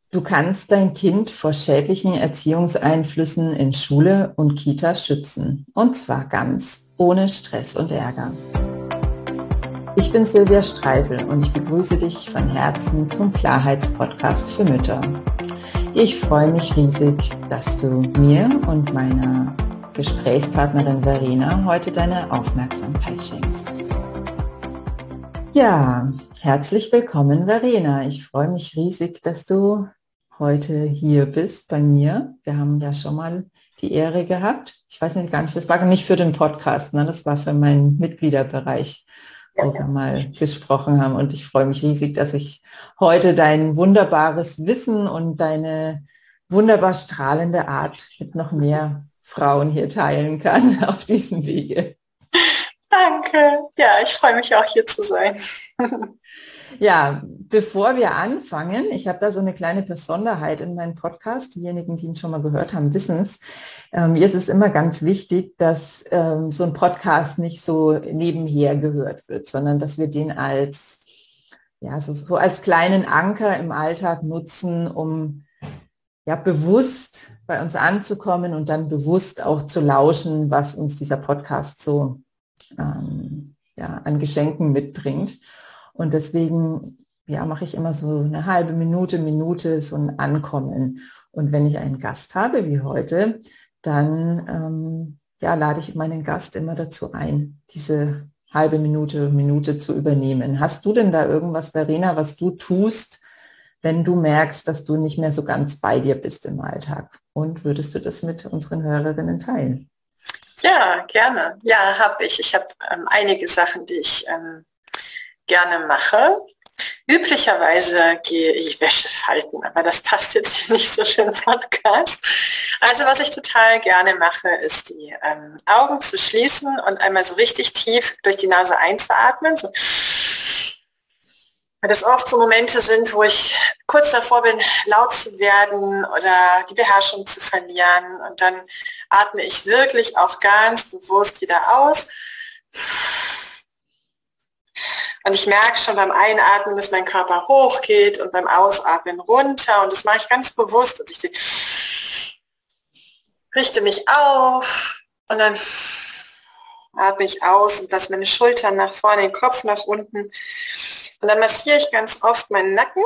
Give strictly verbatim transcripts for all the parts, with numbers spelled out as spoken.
Du kannst dein Kind vor schädlichen Erziehungseinflüssen in Schule und Kita schützen. Und zwar ganz ohne Stress und Ärger. Ich bin Silvia Streifel und ich begrüße dich von Herzen zum Klarheitspodcast für Mütter. Ich freue mich riesig, dass du mir und meiner Gesprächspartnerin Verena heute deine Aufmerksamkeit schenkst. Ja, herzlich willkommen, Verena. Ich freue mich riesig, dass du heute hier bist bei mir. Wir haben ja schon mal die Ehre gehabt. Ich weiß nicht gar nicht, das war nicht für den Podcast, ne? Das war für meinen Mitgliederbereich, wo wir mal gesprochen haben. Und ich freue mich riesig, dass ich heute dein wunderbares Wissen und deine wunderbar strahlende Art mit noch mehr Frauen hier teilen kann auf diesem Wege. Danke. Ja, ich freue mich auch hier zu sein. Ja, bevor wir anfangen, ich habe da so eine kleine Besonderheit in meinem Podcast. Diejenigen, die ihn schon mal gehört haben, wissen es. Ähm, mir ist es immer ganz wichtig, dass ähm, so ein Podcast nicht so nebenher gehört wird, sondern dass wir den als, ja, so, so als kleinen Anker im Alltag nutzen, um ja bewusst bei uns anzukommen und dann bewusst auch zu lauschen, was uns dieser Podcast so ähm, ja, an Geschenken mitbringt. Und deswegen ja, mache ich immer so eine halbe Minute, Minute so ein Ankommen. Und wenn ich einen Gast habe, wie heute, dann ähm, ja, lade ich meinen Gast immer dazu ein, diese halbe Minute, Minute zu übernehmen. Hast du denn da irgendwas, Verena, was du tust, wenn du merkst, dass du nicht mehr so ganz bei dir bist im Alltag? Und würdest du das mit unseren Hörerinnen teilen? Ja, gerne. Ja, habe ich. Ich habe ähm, einige Sachen, die ich ähm, gerne mache. Üblicherweise gehe ich Wäsche falten, aber das passt jetzt hier nicht so schön im Podcast. Also was ich total gerne mache, ist die ähm, Augen zu schließen und einmal so richtig tief durch die Nase einzuatmen. So. Weil das oft so Momente sind, wo ich kurz davor bin, laut zu werden oder die Beherrschung zu verlieren. Und dann atme ich wirklich auch ganz bewusst wieder aus. Und ich merke schon beim Einatmen, dass mein Körper hochgeht und beim Ausatmen runter. Und das mache ich ganz bewusst. Und ich richte mich auf und dann atme ich aus und lasse meine Schultern nach vorne, den Kopf nach unten. Und dann massiere ich ganz oft meinen Nacken.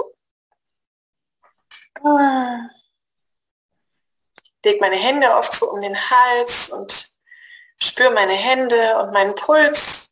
Lege meine Hände oft so um den Hals und spüre meine Hände und meinen Puls.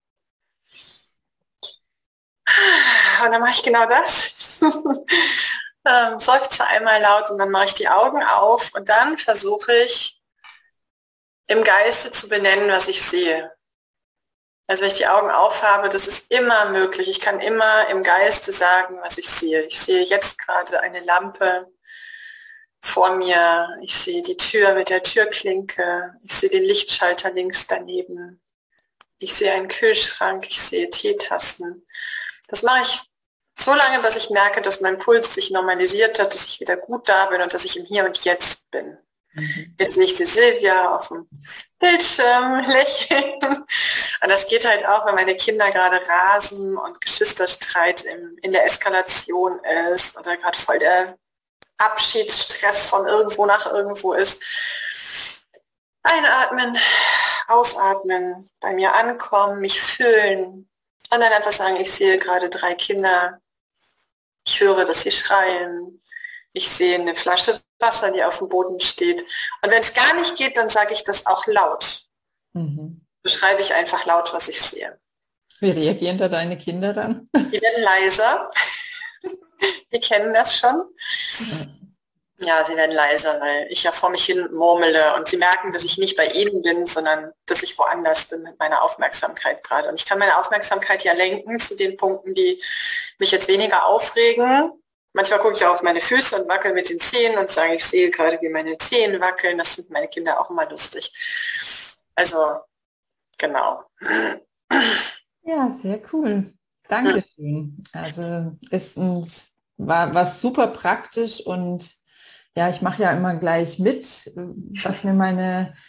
Und dann mache ich genau das. ähm, seufze einmal laut und dann mache ich die Augen auf und dann versuche ich im Geiste zu benennen, was ich sehe. Also wenn ich die Augen aufhabe, das ist immer möglich. Ich kann immer im Geiste sagen, was ich sehe. Ich sehe jetzt gerade eine Lampe vor mir. Ich sehe die Tür mit der Türklinke. Ich sehe den Lichtschalter links daneben. Ich sehe einen Kühlschrank. Ich sehe Teetassen. Das mache ich so lange, bis ich merke, dass mein Puls sich normalisiert hat, dass ich wieder gut da bin und dass ich im Hier und Jetzt bin. Mhm. Jetzt sehe ich die Silvia auf dem Bildschirm lächeln. Und das geht halt auch, wenn meine Kinder gerade rasen und Geschwisterstreit im, in der Eskalation ist oder gerade voll der Abschiedsstress von irgendwo nach irgendwo ist. Einatmen, ausatmen, bei mir ankommen, mich fühlen. Und dann einfach sagen, ich sehe gerade drei Kinder, ich höre, dass sie schreien, ich sehe eine Flasche Wasser, die auf dem Boden steht. Und wenn es gar nicht geht, dann sage ich das auch laut. Mhm. Beschreibe ich einfach laut, was ich sehe. Wie reagieren da deine Kinder dann? Die werden leiser. Die kennen das schon. Ja, sie werden leiser, weil ich ja vor mich hin murmele und sie merken, dass ich nicht bei ihnen bin, sondern dass ich woanders bin mit meiner Aufmerksamkeit gerade. Und ich kann meine Aufmerksamkeit ja lenken zu den Punkten, die mich jetzt weniger aufregen. Manchmal gucke ich auf meine Füße und wackel mit den Zehen und sage, ich sehe gerade, wie meine Zehen wackeln. Das finden meine Kinder auch immer lustig. Also, genau. Ja, sehr cool. Dankeschön. Also es war, war super praktisch und ja, ich mache ja immer gleich mit, was mir meine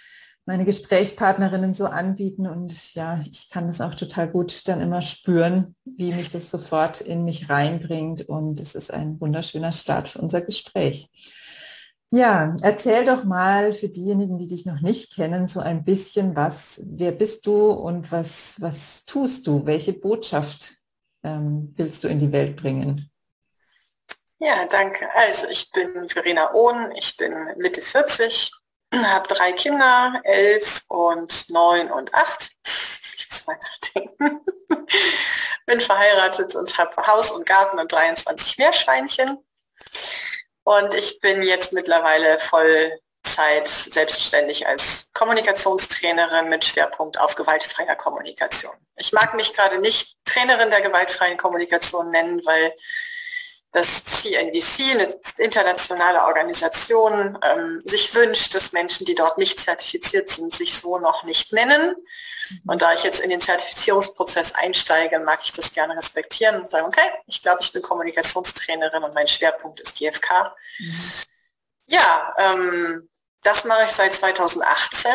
meine Gesprächspartnerinnen so anbieten. Und ja, ich kann das auch total gut dann immer spüren, wie mich das sofort in mich reinbringt. Und es ist ein wunderschöner Start für unser Gespräch. Ja, erzähl doch mal für diejenigen, die dich noch nicht kennen, so ein bisschen, was, wer bist du und was, was tust du? Welche Botschaft ähm, willst du in die Welt bringen? Ja, danke. Also ich bin Verena Ohn, ich bin Mitte vierzig, habe drei Kinder, elf und neun und acht. Ich muss mal nachdenken. Bin verheiratet und habe Haus und Garten und dreiundzwanzig Meerschweinchen. Und ich bin jetzt mittlerweile Vollzeit selbstständig als Kommunikationstrainerin mit Schwerpunkt auf gewaltfreier Kommunikation. Ich mag mich gerade nicht Trainerin der gewaltfreien Kommunikation nennen, weil das C N V C, eine internationale Organisation, ähm, sich wünscht, dass Menschen, die dort nicht zertifiziert sind, sich so noch nicht nennen. Und da ich jetzt in den Zertifizierungsprozess einsteige, mag ich das gerne respektieren und sagen, okay, ich glaube, ich bin Kommunikationstrainerin und mein Schwerpunkt ist G F K. Mhm. Ja, ähm, das mache ich seit zweitausendachtzehn,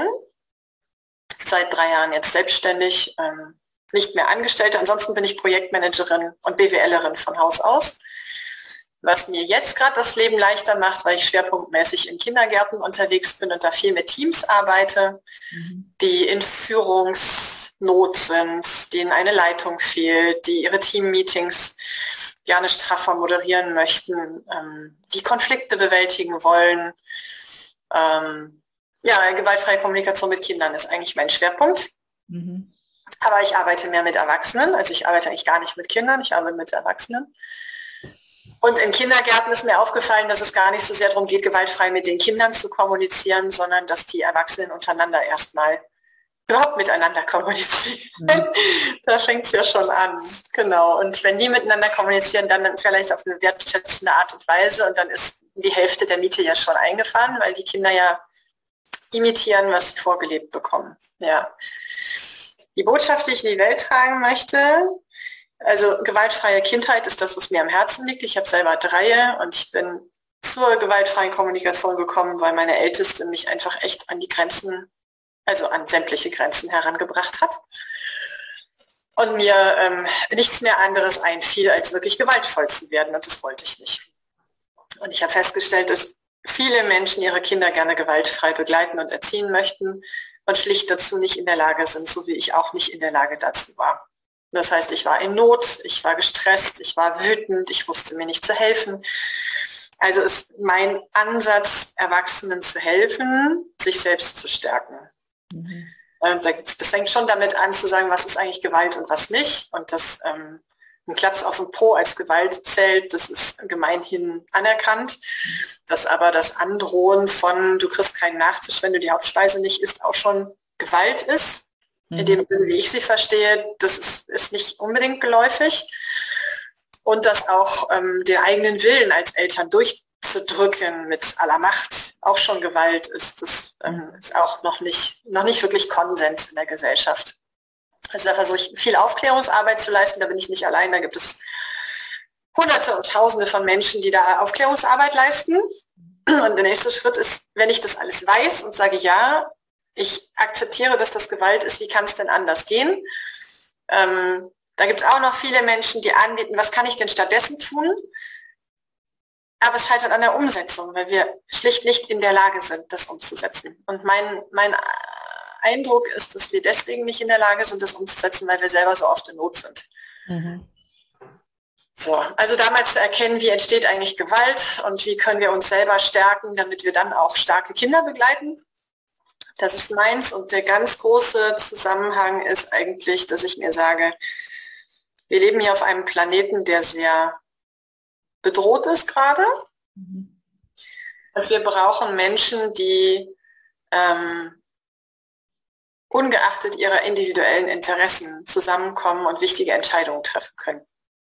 seit drei Jahren jetzt selbstständig, ähm, nicht mehr Angestellte. Ansonsten bin ich Projektmanagerin und B W Lerin von Haus aus. Was mir jetzt gerade das Leben leichter macht, weil ich schwerpunktmäßig in Kindergärten unterwegs bin und da viel mit Teams arbeite, mhm. die in Führungsnot sind, denen eine Leitung fehlt, die ihre Team-Meetings gerne straffer moderieren möchten, ähm, die Konflikte bewältigen wollen. Ähm, ja, gewaltfreie Kommunikation mit Kindern ist eigentlich mein Schwerpunkt. Mhm. Aber ich arbeite mehr mit Erwachsenen, also ich arbeite eigentlich gar nicht mit Kindern, ich arbeite mit Erwachsenen. Und in Kindergärten ist mir aufgefallen, dass es gar nicht so sehr darum geht, gewaltfrei mit den Kindern zu kommunizieren, sondern dass die Erwachsenen untereinander erstmal überhaupt miteinander kommunizieren. Mhm. Da fängt es ja schon an. Genau. Und wenn die miteinander kommunizieren, dann vielleicht auf eine wertschätzende Art und Weise. Und dann ist die Hälfte der Miete ja schon eingefahren, weil die Kinder ja imitieren, was sie vorgelebt bekommen. Ja. Die Botschaft, die ich in die Welt tragen möchte: Also gewaltfreie Kindheit ist das, was mir am Herzen liegt. Ich habe selber drei und ich bin zur gewaltfreien Kommunikation gekommen, weil meine Älteste mich einfach echt an die Grenzen, also an sämtliche Grenzen herangebracht hat. Und mir ähm, nichts mehr anderes einfiel, als wirklich gewaltvoll zu werden, und das wollte ich nicht. Und ich habe festgestellt, dass viele Menschen ihre Kinder gerne gewaltfrei begleiten und erziehen möchten und schlicht dazu nicht in der Lage sind, so wie ich auch nicht in der Lage dazu war. Das heißt, ich war in Not, ich war gestresst, ich war wütend, ich wusste mir nicht zu helfen. Also ist mein Ansatz, Erwachsenen zu helfen, sich selbst zu stärken. Mhm. Das fängt schon damit an zu sagen, was ist eigentlich Gewalt und was nicht. Und dass ähm, ein Klaps auf den Po als Gewalt zählt, das ist gemeinhin anerkannt. Dass aber das Androhen von, du kriegst keinen Nachtisch, wenn du die Hauptspeise nicht isst, auch schon Gewalt ist. In dem Sinne, wie ich sie verstehe, das ist, ist nicht unbedingt geläufig. Und dass auch ähm, den eigenen Willen als Eltern durchzudrücken mit aller Macht auch schon Gewalt ist, das ähm, ist auch noch nicht, noch nicht wirklich Konsens in der Gesellschaft. Also da versuche ich viel Aufklärungsarbeit zu leisten, da bin ich nicht allein, da gibt es Hunderte und Tausende von Menschen, die da Aufklärungsarbeit leisten. Und der nächste Schritt ist, wenn ich das alles weiß und sage, ja, ich akzeptiere, dass das Gewalt ist, wie kann es denn anders gehen? Ähm, da gibt es auch noch viele Menschen, die anbieten, was kann ich denn stattdessen tun? Aber es scheitert an der Umsetzung, weil wir schlicht nicht in der Lage sind, das umzusetzen. Und mein, mein Eindruck ist, dass wir deswegen nicht in der Lage sind, das umzusetzen, weil wir selber so oft in Not sind. Mhm. So, also damals zu erkennen, wie entsteht eigentlich Gewalt und wie können wir uns selber stärken, damit wir dann auch starke Kinder begleiten. Das ist meins, und der ganz große Zusammenhang ist eigentlich, dass ich mir sage, wir leben hier auf einem Planeten, der sehr bedroht ist gerade. Mhm. Und wir brauchen Menschen, die ähm, ungeachtet ihrer individuellen Interessen zusammenkommen und wichtige Entscheidungen treffen können.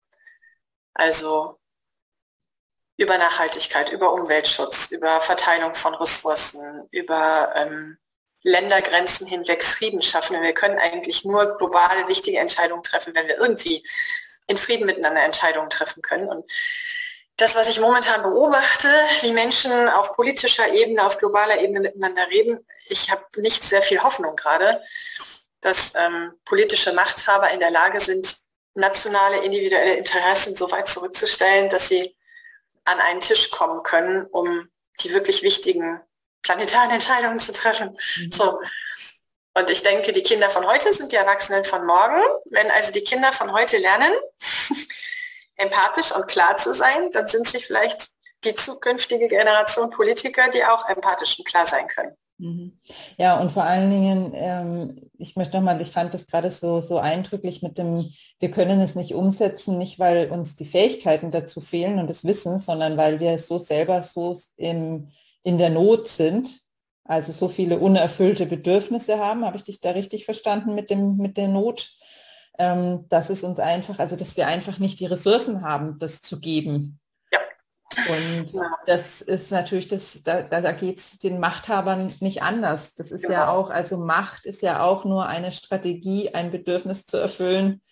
Also über Nachhaltigkeit, über Umweltschutz, über Verteilung von Ressourcen, über ähm, Ländergrenzen hinweg Frieden schaffen. Wir können eigentlich nur global wichtige Entscheidungen treffen, wenn wir irgendwie in Frieden miteinander Entscheidungen treffen können. Und das, was ich momentan beobachte, wie Menschen auf politischer Ebene, auf globaler Ebene miteinander reden, ich habe nicht sehr viel Hoffnung gerade, dass ähm, politische Machthaber in der Lage sind, nationale individuelle Interessen so weit zurückzustellen, dass sie an einen Tisch kommen können, um die wirklich wichtigen planetaren Entscheidungen zu treffen. Mhm. So. Und ich denke, die Kinder von heute sind die Erwachsenen von morgen. Wenn also die Kinder von heute lernen, empathisch und klar zu sein, dann sind sie vielleicht die zukünftige Generation Politiker, die auch empathisch und klar sein können. Ja, und vor allen Dingen, ähm, ich möchte nochmal, ich fand das gerade so, so eindrücklich mit dem, wir können es nicht umsetzen, nicht weil uns die Fähigkeiten dazu fehlen und das Wissen, sondern weil wir so selber so im, in der Not sind, also so viele unerfüllte Bedürfnisse haben. Habe ich dich da richtig verstanden mit dem, mit der Not? Ähm, dass es uns einfach, also dass wir einfach nicht die Ressourcen haben, das zu geben. Und das ist natürlich, das, da, da geht es den Machthabern nicht anders. Das ist genau. ja auch, also Macht ist ja auch nur eine Strategie, ein Bedürfnis zu erfüllen,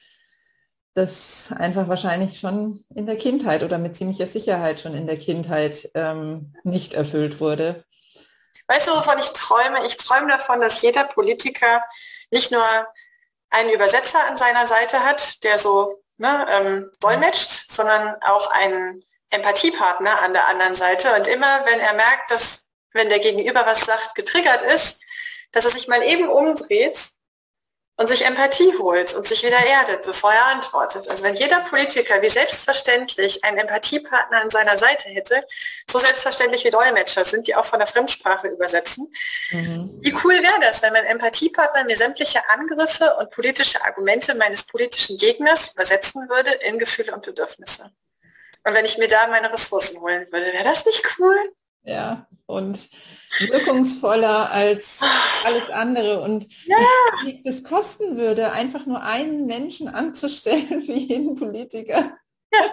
das einfach wahrscheinlich schon in der Kindheit oder mit ziemlicher Sicherheit schon in der Kindheit ähm, nicht erfüllt wurde. Weißt du, wovon ich träume? Ich träume davon, dass jeder Politiker nicht nur einen Übersetzer an seiner Seite hat, der so ne, ähm, dolmetscht, sondern auch einen Empathiepartner an der anderen Seite. Und immer, wenn er merkt, dass, wenn der Gegenüber was sagt, getriggert ist, dass er sich mal eben umdreht und sich Empathie holt und sich wieder erdet, bevor er antwortet. Also wenn jeder Politiker wie selbstverständlich einen Empathiepartner an seiner Seite hätte, so selbstverständlich wie Dolmetscher sind, die auch von der Fremdsprache übersetzen, mhm. wie cool wäre das, wenn mein Empathiepartner mir sämtliche Angriffe und politische Argumente meines politischen Gegners übersetzen würde in Gefühle und Bedürfnisse. Und wenn ich mir da meine Ressourcen holen würde, wäre das nicht cool? Ja, und wirkungsvoller als alles andere. Und ja. wie viel das kosten würde, einfach nur einen Menschen anzustellen für jeden Politiker. Ja,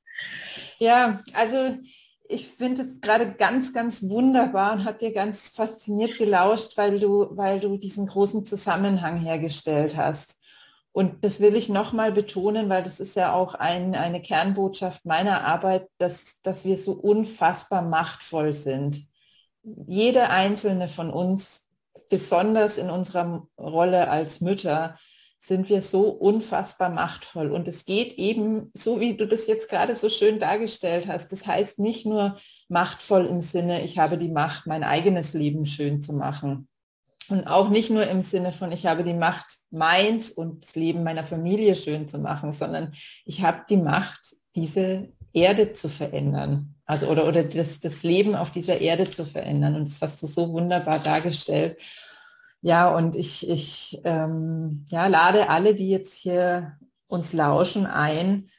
ja, also ich finde es gerade ganz, ganz wunderbar und habe dir ganz fasziniert gelauscht, weil du, weil du diesen großen Zusammenhang hergestellt hast. Und das will ich nochmal betonen, weil das ist ja auch ein, eine Kernbotschaft meiner Arbeit, dass, dass wir so unfassbar machtvoll sind. Jede einzelne von uns, besonders in unserer Rolle als Mütter, sind wir so unfassbar machtvoll. Und es geht eben, so wie du das jetzt gerade so schön dargestellt hast, das heißt nicht nur machtvoll im Sinne, ich habe die Macht, mein eigenes Leben schön zu machen. Und auch nicht nur im Sinne von, ich habe die Macht, meins und das Leben meiner Familie schön zu machen, sondern ich habe die Macht, diese Erde zu verändern. Also oder, oder das, das Leben auf dieser Erde zu verändern. Und das hast du so wunderbar dargestellt. Ja, und ich, ich ähm, ja, lade alle, die jetzt hier uns lauschen, ein,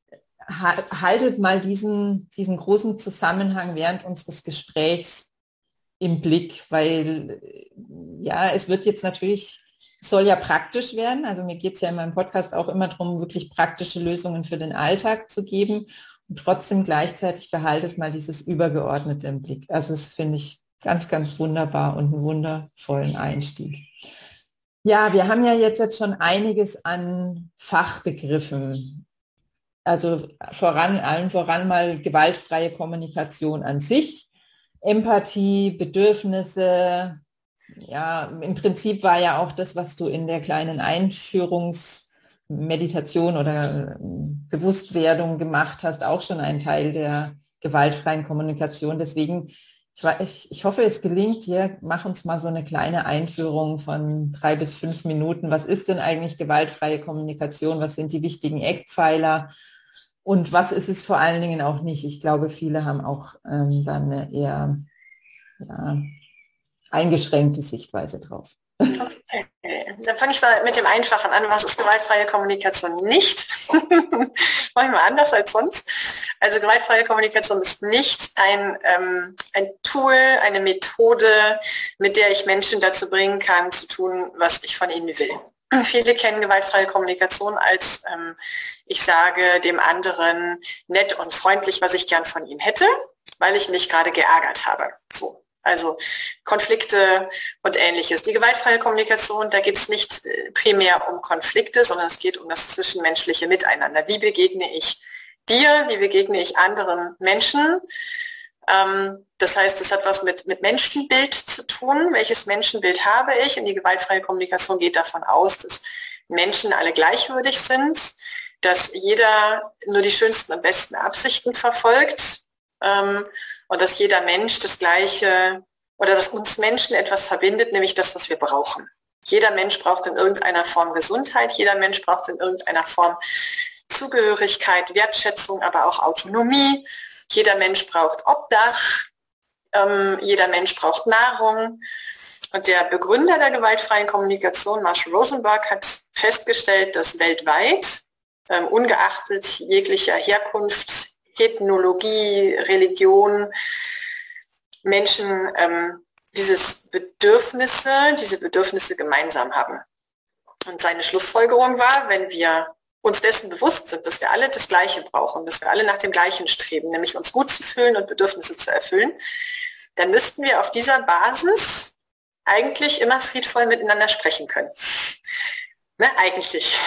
haltet mal diesen, diesen großen Zusammenhang während unseres Gesprächs im Blick, weil ja, es wird jetzt natürlich, soll ja praktisch werden, also mir geht es ja in meinem Podcast auch immer darum, wirklich praktische Lösungen für den Alltag zu geben und trotzdem gleichzeitig behaltet mal dieses Übergeordnete im Blick. Also das finde ich ganz, ganz wunderbar und einen wundervollen Einstieg. Ja, wir haben ja jetzt, jetzt schon einiges an Fachbegriffen, also voran, allen voran mal gewaltfreie Kommunikation an sich, Empathie, Bedürfnisse, ja, im Prinzip war ja auch das, was du in der kleinen Einführungsmeditation oder Bewusstwerdung gemacht hast, auch schon ein Teil der gewaltfreien Kommunikation. Deswegen, ich, ich, ich hoffe, es gelingt dir, mach uns mal so eine kleine Einführung von drei bis fünf Minuten. Was ist denn eigentlich gewaltfreie Kommunikation? Was sind die wichtigen Eckpfeiler? Und was ist es vor allen Dingen auch nicht? Ich glaube, viele haben auch ähm, dann eine eher ja, eingeschränkte Sichtweise drauf. Okay, dann fange ich mal mit dem Einfachen an. Was ist gewaltfreie Kommunikation nicht? Mache ich mal anders als sonst. Also gewaltfreie Kommunikation ist nicht ein, ähm, ein Tool, eine Methode, mit der ich Menschen dazu bringen kann, zu tun, was ich von ihnen will. Viele kennen gewaltfreie Kommunikation als, ähm, ich sage dem anderen nett und freundlich, was ich gern von ihm hätte, weil ich mich gerade geärgert habe. So, also Konflikte und Ähnliches. Die gewaltfreie Kommunikation, da geht es nicht primär um Konflikte, sondern es geht um das zwischenmenschliche Miteinander. Wie begegne ich dir, wie begegne ich anderen Menschen? Ähm, das heißt, es hat was mit, mit Menschenbild zu tun. Welches Menschenbild habe ich? Und die gewaltfreie Kommunikation geht davon aus, dass Menschen alle gleichwürdig sind, dass jeder nur die schönsten und besten Absichten verfolgt ähm, und dass jeder Mensch das Gleiche oder dass uns Menschen etwas verbindet, nämlich das, was wir brauchen. Jeder Mensch braucht in irgendeiner Form Gesundheit, jeder Mensch braucht in irgendeiner Form Zugehörigkeit, Wertschätzung, aber auch Autonomie. Jeder Mensch braucht Obdach, ähm, jeder Mensch braucht Nahrung. Und der Begründer der gewaltfreien Kommunikation, Marshall Rosenberg, hat festgestellt, dass weltweit, ähm, ungeachtet jeglicher Herkunft, Ethnologie, Religion, Menschen ähm, dieses Bedürfnisse, diese Bedürfnisse gemeinsam haben. Und seine Schlussfolgerung war, wenn wir uns dessen bewusst sind, dass wir alle das Gleiche brauchen, dass wir alle nach dem Gleichen streben, nämlich uns gut zu fühlen und Bedürfnisse zu erfüllen, dann müssten wir auf dieser Basis eigentlich immer friedvoll miteinander sprechen können. Ne, eigentlich.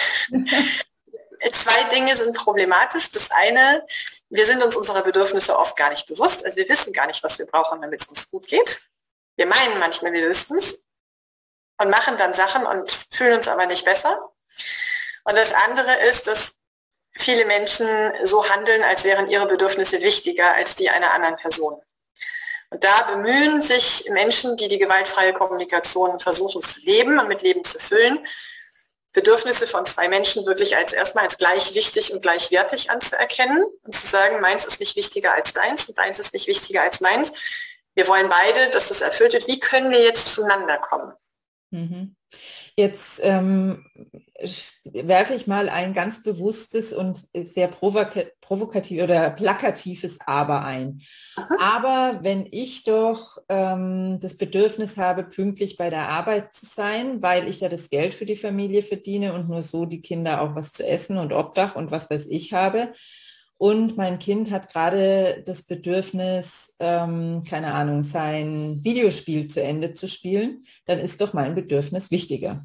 Zwei Dinge sind problematisch. Das eine, wir sind uns unserer Bedürfnisse oft gar nicht bewusst. Also wir wissen gar nicht, was wir brauchen, damit es uns gut geht. Wir meinen manchmal, wir wüssten es und machen dann Sachen und fühlen uns aber nicht besser. Und das andere ist, dass viele Menschen so handeln, als wären ihre Bedürfnisse wichtiger als die einer anderen Person. Und da bemühen sich Menschen, die die gewaltfreie Kommunikation versuchen zu leben und mit Leben zu füllen, Bedürfnisse von zwei Menschen wirklich als erstmal als gleich wichtig und gleichwertig anzuerkennen und zu sagen, meins ist nicht wichtiger als deins und deins ist nicht wichtiger als meins. Wir wollen beide, dass das erfüllt wird. Wie können wir jetzt zueinander kommen? Mhm. Jetzt ähm, werfe ich mal ein ganz bewusstes und sehr provoka- provokativ oder plakatives Aber ein. Mhm. Aber wenn ich doch ähm, das Bedürfnis habe, pünktlich bei der Arbeit zu sein, weil ich ja das Geld für die Familie verdiene und nur so die Kinder auch was zu essen und Obdach und was weiß ich habe, und mein Kind hat gerade das Bedürfnis, ähm, keine Ahnung, sein Videospiel zu Ende zu spielen, dann ist doch mein Bedürfnis wichtiger.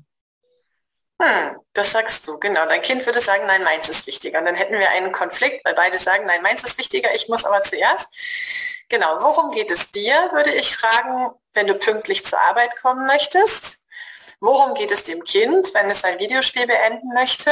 Hm, das sagst du, genau. Dein Kind würde sagen, nein, meins ist wichtiger. Und dann hätten wir einen Konflikt, weil beide sagen, nein, meins ist wichtiger, ich muss aber zuerst. Genau, worum geht es dir, würde ich fragen, wenn du pünktlich zur Arbeit kommen möchtest? Worum geht es dem Kind, wenn es sein Videospiel beenden möchte?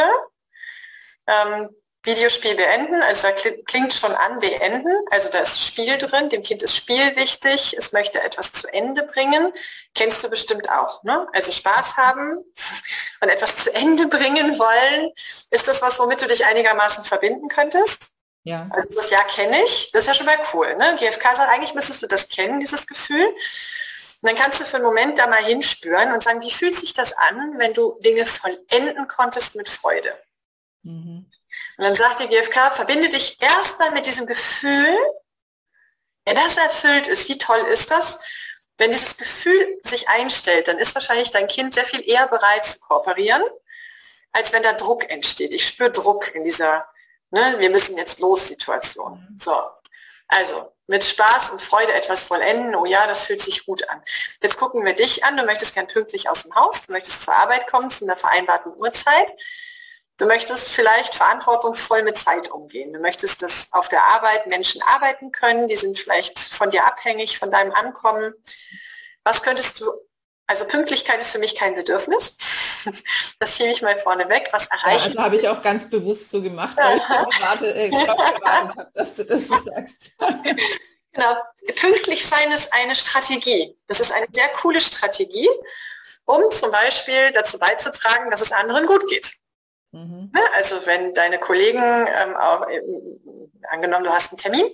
Ähm, Videospiel beenden, also da klingt schon an, beenden, also da ist Spiel drin, dem Kind ist Spiel wichtig, es möchte etwas zu Ende bringen, kennst du bestimmt auch, ne? Also Spaß haben und etwas zu Ende bringen wollen, ist das was, womit du dich einigermaßen verbinden könntest? Ja. Also das Ja kenne ich, das ist ja schon mal cool, ne? G F K sagt, eigentlich müsstest du das kennen, dieses Gefühl. Und dann kannst du für einen Moment da mal hinspüren und sagen, wie fühlt sich das an, wenn du Dinge vollenden konntest mit Freude? Mhm. Und dann sagt die G F K, verbinde dich erstmal mit diesem Gefühl, wenn das erfüllt ist, wie toll ist das? Wenn dieses Gefühl sich einstellt, dann ist wahrscheinlich dein Kind sehr viel eher bereit zu kooperieren, als wenn da Druck entsteht. Ich spüre Druck in dieser, ne, wir müssen jetzt los Situation. So, also mit Spaß und Freude etwas vollenden, oh ja, das fühlt sich gut an. Jetzt gucken wir dich an, du möchtest gern pünktlich aus dem Haus, du möchtest zur Arbeit kommen zu einer vereinbarten Uhrzeit. Du möchtest vielleicht verantwortungsvoll mit Zeit umgehen. Du möchtest, dass auf der Arbeit Menschen arbeiten können, die sind vielleicht von dir abhängig, von deinem Ankommen. Was könntest du, also Pünktlichkeit ist für mich kein Bedürfnis. Das schiebe ich mal vorne weg. Was erreichen? Ja, also habe ich auch ganz bewusst so gemacht, weil ich warte, äh, gewartet habe, dass du das so sagst. Genau. Pünktlich sein ist eine Strategie. Das ist eine sehr coole Strategie, um zum Beispiel dazu beizutragen, dass es anderen gut geht. Mhm. Also wenn deine Kollegen, ähm, auch, äh, angenommen, du hast einen Termin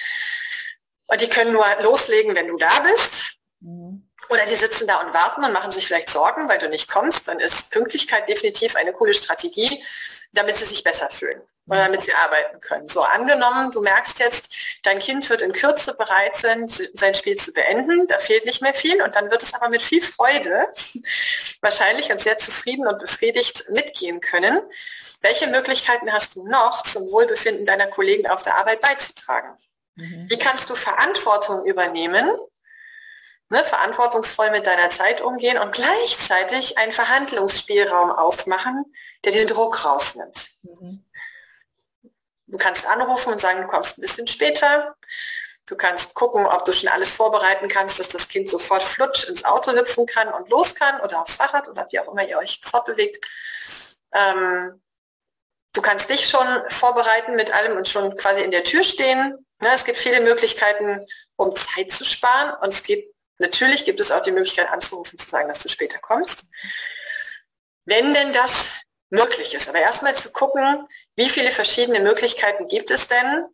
und die können nur loslegen, wenn du da bist, mhm. oder die sitzen da und warten und machen sich vielleicht Sorgen, weil du nicht kommst, dann ist Pünktlichkeit definitiv eine coole Strategie, damit sie sich besser fühlen oder damit sie arbeiten können. So, angenommen, du merkst jetzt, dein Kind wird in Kürze bereit sein, sein Spiel zu beenden, da fehlt nicht mehr viel und dann wird es aber mit viel Freude wahrscheinlich und sehr zufrieden und befriedigt mitgehen können. Welche Möglichkeiten hast du noch, zum Wohlbefinden deiner Kollegen auf der Arbeit beizutragen? Mhm. Wie kannst du Verantwortung übernehmen, ne, verantwortungsvoll mit deiner Zeit umgehen und gleichzeitig einen Verhandlungsspielraum aufmachen, der den Druck rausnimmt? Mhm. Du kannst anrufen und sagen, du kommst ein bisschen später. Du kannst gucken, ob du schon alles vorbereiten kannst, dass das Kind sofort flutsch ins Auto hüpfen kann und los kann oder aufs Fahrrad oder wie auch immer ihr euch fortbewegt. Ähm, du kannst dich schon vorbereiten mit allem und schon quasi in der Tür stehen. Ne, es gibt viele Möglichkeiten, um Zeit zu sparen. Und es gibt, natürlich gibt es auch die Möglichkeit anzurufen, zu sagen, dass du später kommst. Wenn denn das möglich ist. Aber erstmal zu gucken, wie viele verschiedene Möglichkeiten gibt es denn,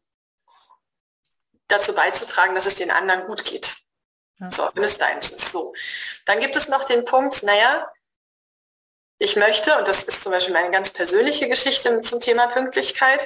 dazu beizutragen, dass es den anderen gut geht. Ja. So, wenn es deins ist. So. Dann gibt es noch den Punkt, naja, ich möchte, und das ist zum Beispiel meine ganz persönliche Geschichte zum Thema Pünktlichkeit,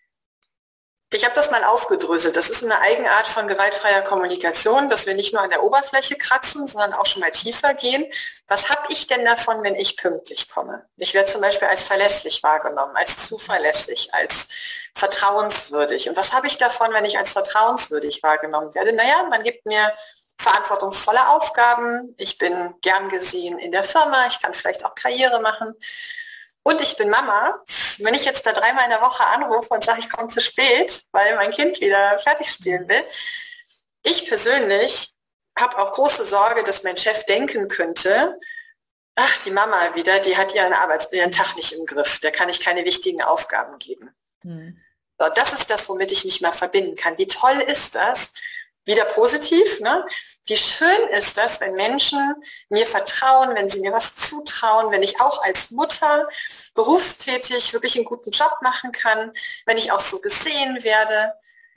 ich habe das mal aufgedröselt. Das ist eine Eigenart von gewaltfreier Kommunikation, dass wir nicht nur an der Oberfläche kratzen, sondern auch schon mal tiefer gehen. Was habe ich denn davon, wenn ich pünktlich komme? Ich werde zum Beispiel als verlässlich wahrgenommen, als zuverlässig, als vertrauenswürdig. Und was habe ich davon, wenn ich als vertrauenswürdig wahrgenommen werde? Naja, man gibt mir verantwortungsvolle Aufgaben. Ich bin gern gesehen in der Firma. Ich kann vielleicht auch Karriere machen. Und ich bin Mama. Wenn ich jetzt da dreimal in der Woche anrufe und sage, ich komme zu spät, weil mein Kind wieder fertig spielen will, ich persönlich habe auch große Sorge, dass mein Chef denken könnte, ach, die Mama wieder, die hat ihren Arbeits-, ihren Tag nicht im Griff, der kann ich keine wichtigen Aufgaben geben. Hm. So, das ist das, womit ich mich mal verbinden kann. Wie toll ist das? Wieder positiv, ne? Wie schön ist das, wenn Menschen mir vertrauen, wenn sie mir was zutrauen, wenn ich auch als Mutter berufstätig wirklich einen guten Job machen kann, wenn ich auch so gesehen werde.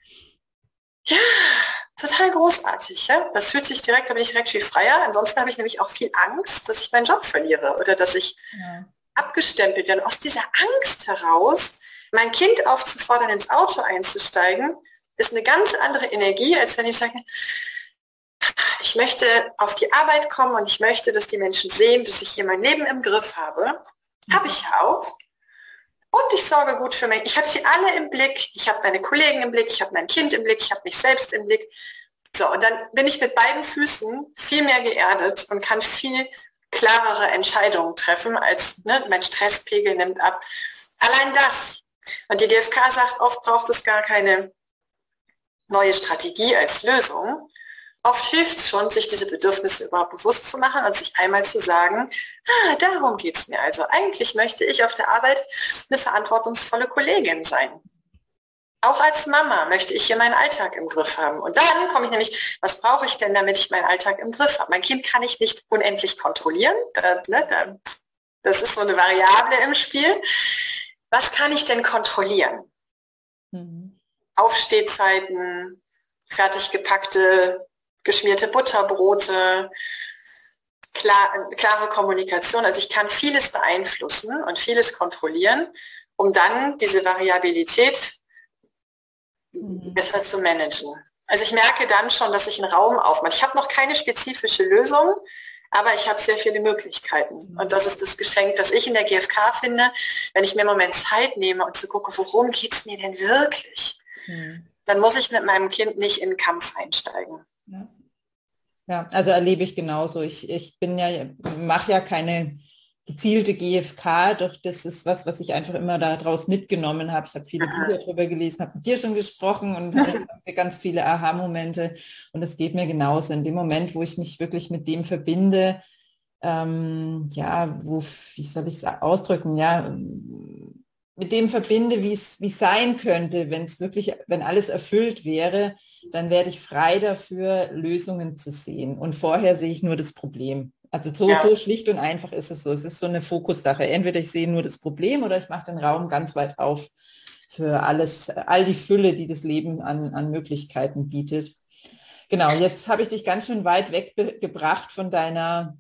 Ja, total großartig. Ja? Das fühlt sich direkt, da bin ich direkt viel freier. Ansonsten habe ich nämlich auch viel Angst, dass ich meinen Job verliere oder dass ich ja. abgestempelt werde. Aus dieser Angst heraus, mein Kind aufzufordern, ins Auto einzusteigen, ist eine ganz andere Energie, als wenn ich sage, ich möchte auf die Arbeit kommen und ich möchte, dass die Menschen sehen, dass ich hier mein Leben im Griff habe. Mhm. Habe ich auch. Und ich sorge gut für mich. Ich habe sie alle im Blick. Ich habe meine Kollegen im Blick. Ich habe mein Kind im Blick. Ich habe mich selbst im Blick. So, und dann bin ich mit beiden Füßen viel mehr geerdet und kann viel klarere Entscheidungen treffen, als ne, mein Stresspegel nimmt ab. Allein das. Und die G f K sagt, oft braucht es gar keine neue Strategie als Lösung. Oft hilft es schon, sich diese Bedürfnisse überhaupt bewusst zu machen und sich einmal zu sagen, ah, darum geht es mir. Also eigentlich möchte ich auf der Arbeit eine verantwortungsvolle Kollegin sein. Auch als Mama möchte ich hier meinen Alltag im Griff haben. Und dann komme ich nämlich, was brauche ich denn, damit ich meinen Alltag im Griff habe? Mein Kind kann ich nicht unendlich kontrollieren. Da, ne, da, das ist so eine Variable im Spiel. Was kann ich denn kontrollieren? Mhm. Aufstehzeiten, fertig gepackte, geschmierte Butterbrote, klar, klare Kommunikation. Also ich kann vieles beeinflussen und vieles kontrollieren, um dann diese Variabilität mhm. besser zu managen. Also ich merke dann schon, dass ich einen Raum aufmache. Ich habe noch keine spezifische Lösung, aber ich habe sehr viele Möglichkeiten. Und das ist das Geschenk, das ich in der G f K finde, wenn ich mir im Moment Zeit nehme und zu gucken, worum geht es mir denn wirklich? Mhm. Dann muss ich mit meinem Kind nicht in den Kampf einsteigen. Ja. ja, also erlebe ich genauso. Ich, ich bin ja, mache ja keine gezielte G f K, doch das ist was, was ich einfach immer daraus mitgenommen habe. Ich habe viele Aha. Bücher darüber gelesen, habe mit dir schon gesprochen und habe ganz viele Aha-Momente. Und es geht mir genauso. In dem Moment, wo ich mich wirklich mit dem verbinde, ähm, ja, wo, wie soll ich es ausdrücken, ja, mit dem verbinde, wie es wie sein könnte, wenn es wirklich, wenn alles erfüllt wäre, dann werde ich frei dafür, Lösungen zu sehen. Und vorher sehe ich nur das Problem. Also so, ja. so schlicht und einfach ist es so. Es ist so eine Fokussache. Entweder ich sehe nur das Problem oder ich mache den Raum ganz weit auf für alles, all die Fülle, die das Leben an, an Möglichkeiten bietet. Genau, jetzt habe ich dich ganz schön weit weggebracht von deiner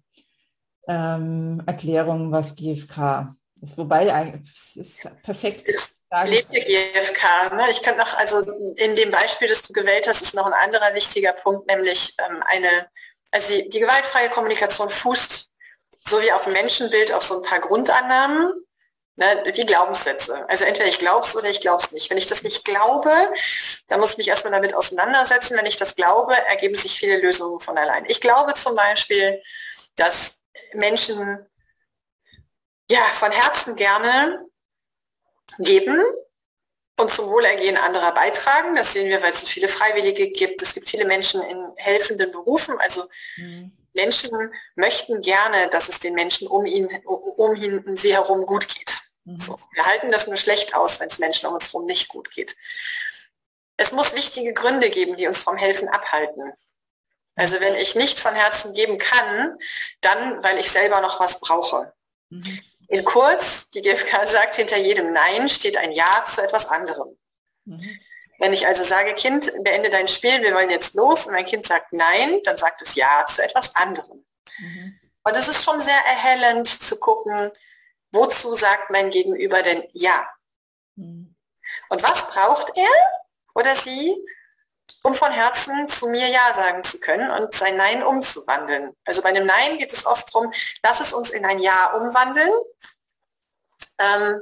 ähm, Erklärung, was G f K ist. Wobei, es ist perfekt. Lebte G f K. Ne? Ich kann noch, also in dem Beispiel, das du gewählt hast, ist noch ein anderer wichtiger Punkt, nämlich ähm, eine, also die, die gewaltfreie Kommunikation fußt, so wie auf dem Menschenbild, auf so ein paar Grundannahmen, ne, wie Glaubenssätze. Also entweder ich glaube es oder ich glaube es nicht. Wenn ich das nicht glaube, dann muss ich mich erstmal damit auseinandersetzen. Wenn ich das glaube, ergeben sich viele Lösungen von allein. Ich glaube zum Beispiel, dass Menschen ja von Herzen gerne geben, und zum Wohlergehen anderer beitragen. Das sehen wir, weil es so viele Freiwillige gibt. Es gibt viele Menschen in helfenden Berufen. Also mhm. Menschen möchten gerne, dass es den Menschen um ihn, um ihn, um sie herum gut geht. Mhm. So, wir halten das nur schlecht aus, wenn es Menschen um uns herum nicht gut geht. Es muss wichtige Gründe geben, die uns vom Helfen abhalten. Also wenn ich nicht von Herzen geben kann, dann, weil ich selber noch was brauche. Mhm. In kurz, die G f K sagt, hinter jedem Nein steht ein Ja zu etwas anderem. Mhm. Wenn ich also sage, Kind, beende dein Spiel, wir wollen jetzt los, und mein Kind sagt Nein, dann sagt es Ja zu etwas anderem. Mhm. Und es ist schon sehr erhellend zu gucken, wozu sagt mein Gegenüber denn Ja? Mhm. Und was braucht er oder sie, um von Herzen zu mir Ja sagen zu können und sein Nein umzuwandeln? Also bei einem Nein geht es oft darum, lass es uns in ein Ja umwandeln. Ähm,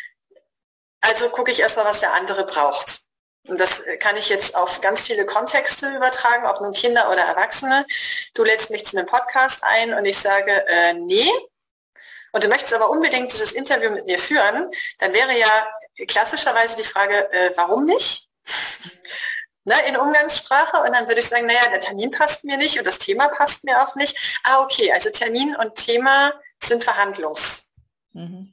also gucke ich erstmal, was der andere braucht. Und das kann ich jetzt auf ganz viele Kontexte übertragen, ob nun Kinder oder Erwachsene. Du lädst mich zu einem Podcast ein und ich sage, äh, nee, und du möchtest aber unbedingt dieses Interview mit mir führen, dann wäre ja klassischerweise die Frage, äh, warum nicht? Ne, in Umgangssprache, und dann würde ich sagen, naja, der Termin passt mir nicht und das Thema passt mir auch nicht. Ah, okay, also Termin und Thema sind Verhandlungsmasse. Mhm.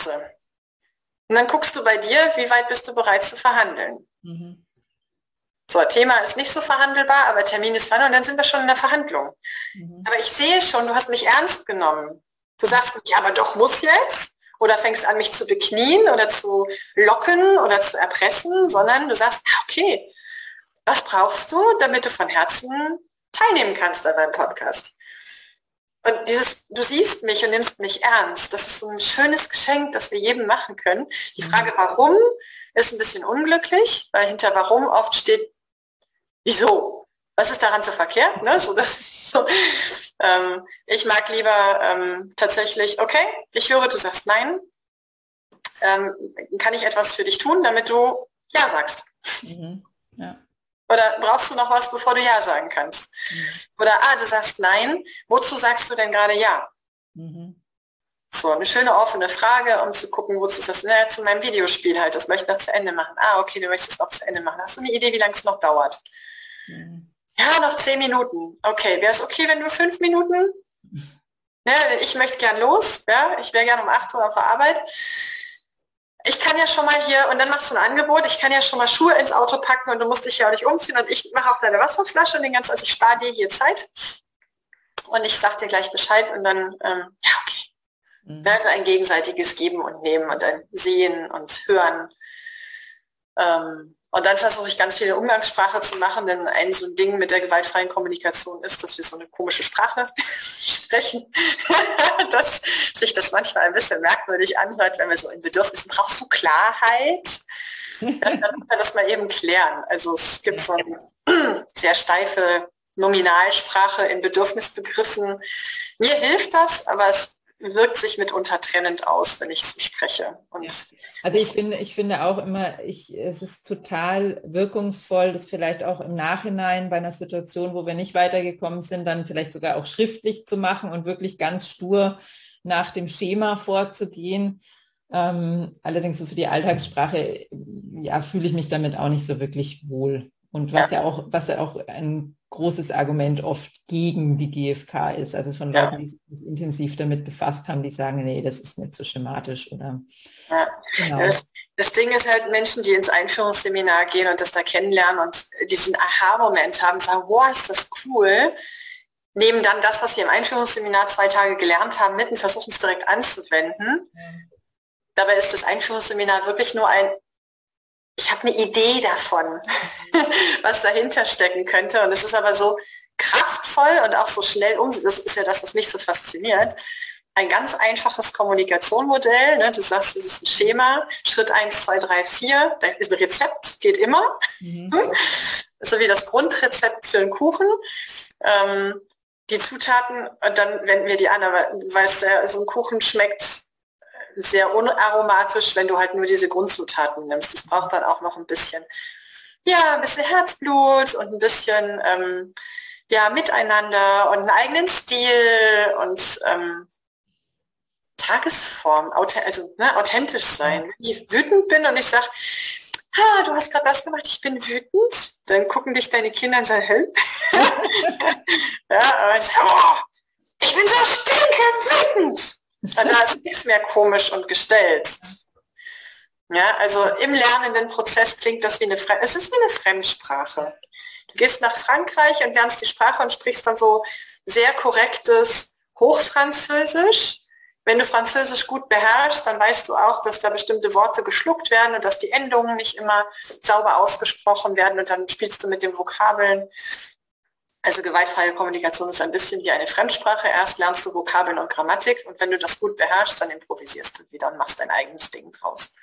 Und dann guckst du bei dir, wie weit bist du bereit zu verhandeln. Mhm. So, Thema ist nicht so verhandelbar, aber Termin ist verhandelbar, und dann sind wir schon in der Verhandlung. Mhm. Aber ich sehe schon, du hast mich ernst genommen. Du sagst nicht, ja, aber doch, muss jetzt. Oder fängst an, mich zu beknien oder zu locken oder zu erpressen, sondern du sagst, okay, was brauchst du, damit du von Herzen teilnehmen kannst an deinem Podcast? Und dieses, du siehst mich und nimmst mich ernst, das ist so ein schönes Geschenk, das wir jedem machen können. Die Frage, warum, ist ein bisschen unglücklich, weil hinter warum oft steht, wieso? Was ist daran so verkehrt? Ne? So, das, so. Ähm, ich mag lieber ähm, tatsächlich, okay, ich höre, du sagst nein. Ähm, kann ich etwas für dich tun, damit du Ja sagst? Mhm. Ja. Oder brauchst du noch was, bevor du Ja sagen kannst? Mhm. Oder, ah, du sagst Nein, wozu sagst du denn gerade Ja? Mhm. So, eine schöne offene Frage, um zu gucken, wozu ist das? Naja, zu meinem Videospiel halt, das möchte ich noch zu Ende machen. Ah, okay, du möchtest es noch zu Ende machen. Hast du eine Idee, wie lange es noch dauert? Mhm. Ja, noch zehn Minuten. Okay, wäre es okay, wenn du fünf Minuten? Ja, ich möchte gern los, ja, ich wäre gern um acht Uhr auf der Arbeit. Ich kann ja schon mal hier, und dann machst du ein Angebot, ich kann ja schon mal Schuhe ins Auto packen und du musst dich ja auch nicht umziehen und ich mache auch deine Wasserflasche und den ganzen, also ich spare dir hier Zeit und ich sag dir gleich Bescheid und dann, ähm, ja, okay. Mhm. Also ein gegenseitiges Geben und Nehmen und ein Sehen und Hören. Ähm, und dann versuche ich ganz viel Umgangssprache zu machen, denn ein so ein Ding mit der gewaltfreien Kommunikation ist, dass wir so eine komische Sprache sprechen, dass sich das manchmal ein bisschen merkwürdig anhört, wenn wir so in Bedürfnissen, brauchst du Klarheit? Ja, dann müssen wir das mal eben klären. Also es gibt so eine sehr steife Nominalsprache in Bedürfnisbegriffen. Mir hilft das, aber es wirkt sich mitunter trennend aus, wenn ich so spreche. Und ja. Also ich finde, ich finde auch immer, ich, es ist total wirkungsvoll, das vielleicht auch im Nachhinein bei einer Situation, wo wir nicht weitergekommen sind, dann vielleicht sogar auch schriftlich zu machen und wirklich ganz stur nach dem Schema vorzugehen. Ähm, allerdings so für die Alltagssprache, ja, fühle ich mich damit auch nicht so wirklich wohl. Und was ja, ja auch, was ja auch ein großes Argument oft gegen die G f K ist, also von Leuten, ja. die sich intensiv damit befasst haben, die sagen, nee, das ist mir zu schematisch oder ja. Genau. Das, das Ding ist halt, Menschen, die ins Einführungsseminar gehen und das da kennenlernen und diesen Aha-Moment haben, sagen, wow, ist das cool, nehmen dann das, was wir im Einführungsseminar zwei Tage gelernt haben, mit und versuchen es direkt anzuwenden. Ja. Dabei ist das Einführungsseminar wirklich nur ein, ich habe eine Idee davon, was dahinter stecken könnte. Und es ist aber so kraftvoll und auch so schnell umgesetzt. Das ist ja das, was mich so fasziniert. Ein ganz einfaches Kommunikationsmodell. Ne? Du sagst, das ist ein Schema. Schritt eins, zwei, drei, vier. Das ist ein Rezept, geht immer. Mhm. So wie das Grundrezept für einen Kuchen. Ähm, die Zutaten, und dann wenden wir die an. Aber du weißt, so ein Kuchen schmeckt sehr unaromatisch, wenn du halt nur diese Grundzutaten nimmst. Das braucht dann auch noch ein bisschen, ja, ein bisschen Herzblut und ein bisschen, ähm, ja, Miteinander und einen eigenen Stil und ähm, Tagesform, also ne, authentisch sein. Wenn ich wütend bin und ich sage, ah, du hast gerade das gemacht, ich bin wütend. Dann gucken dich deine Kinder und sagen, hä? Ja, und sagen, oh, ich bin so stinkewütend. Und da ist nichts mehr komisch und gestellt. Ja, also im lernenden Prozess klingt das wie eine, Fre es ist wie eine Fremdsprache. Du gehst nach Frankreich und lernst die Sprache und sprichst dann so sehr korrektes Hochfranzösisch. Wenn du Französisch gut beherrschst, dann weißt du auch, dass da bestimmte Worte geschluckt werden und dass die Endungen nicht immer sauber ausgesprochen werden und dann spielst du mit den Vokabeln. Also gewaltfreie Kommunikation ist ein bisschen wie eine Fremdsprache. Erst lernst du Vokabeln und Grammatik und wenn du das gut beherrschst, dann improvisierst du wieder und machst dein eigenes Ding draus.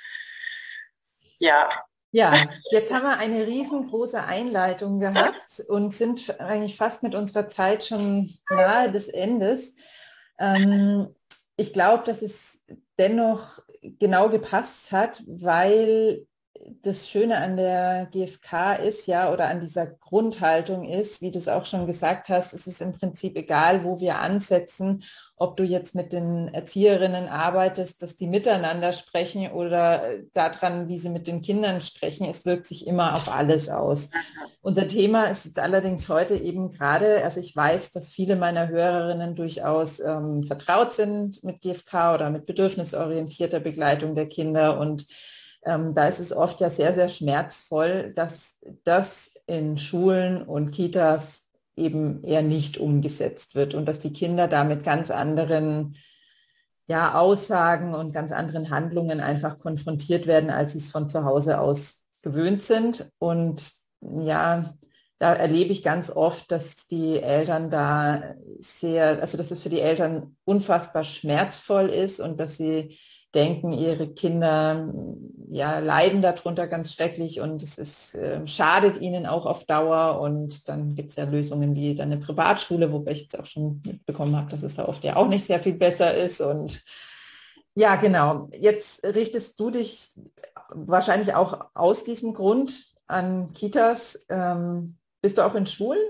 Ja. Ja, jetzt haben wir eine riesengroße Einleitung gehabt und sind eigentlich fast mit unserer Zeit schon nahe des Endes. Ähm, ich glaube, dass es dennoch genau gepasst hat, weil das Schöne an der G F K ist ja, oder an dieser Grundhaltung ist, wie du es auch schon gesagt hast, es ist im Prinzip egal, wo wir ansetzen, ob du jetzt mit den Erzieherinnen arbeitest, dass die miteinander sprechen oder daran, wie sie mit den Kindern sprechen. Es wirkt sich immer auf alles aus. Unser Thema ist jetzt allerdings heute eben gerade, also ich weiß, dass viele meiner Hörerinnen durchaus ähm, vertraut sind mit G F K oder mit bedürfnisorientierter Begleitung der Kinder und Ähm, da ist es oft ja sehr, sehr schmerzvoll, dass das in Schulen und Kitas eben eher nicht umgesetzt wird und dass die Kinder da mit ganz anderen ja, Aussagen und ganz anderen Handlungen einfach konfrontiert werden, als sie es von zu Hause aus gewöhnt sind. Und ja, da erlebe ich ganz oft, dass die Eltern da sehr, also dass es für die Eltern unfassbar schmerzvoll ist und dass sie denken, ihre Kinder ja, leiden darunter ganz schrecklich und es ist, äh, schadet ihnen auch auf Dauer. Und dann gibt es ja Lösungen wie dann eine Privatschule, wobei ich jetzt auch schon mitbekommen habe, dass es da oft ja auch nicht sehr viel besser ist. Und ja, genau. Jetzt richtest du dich wahrscheinlich auch aus diesem Grund an Kitas. Ähm, bist du auch in Schulen?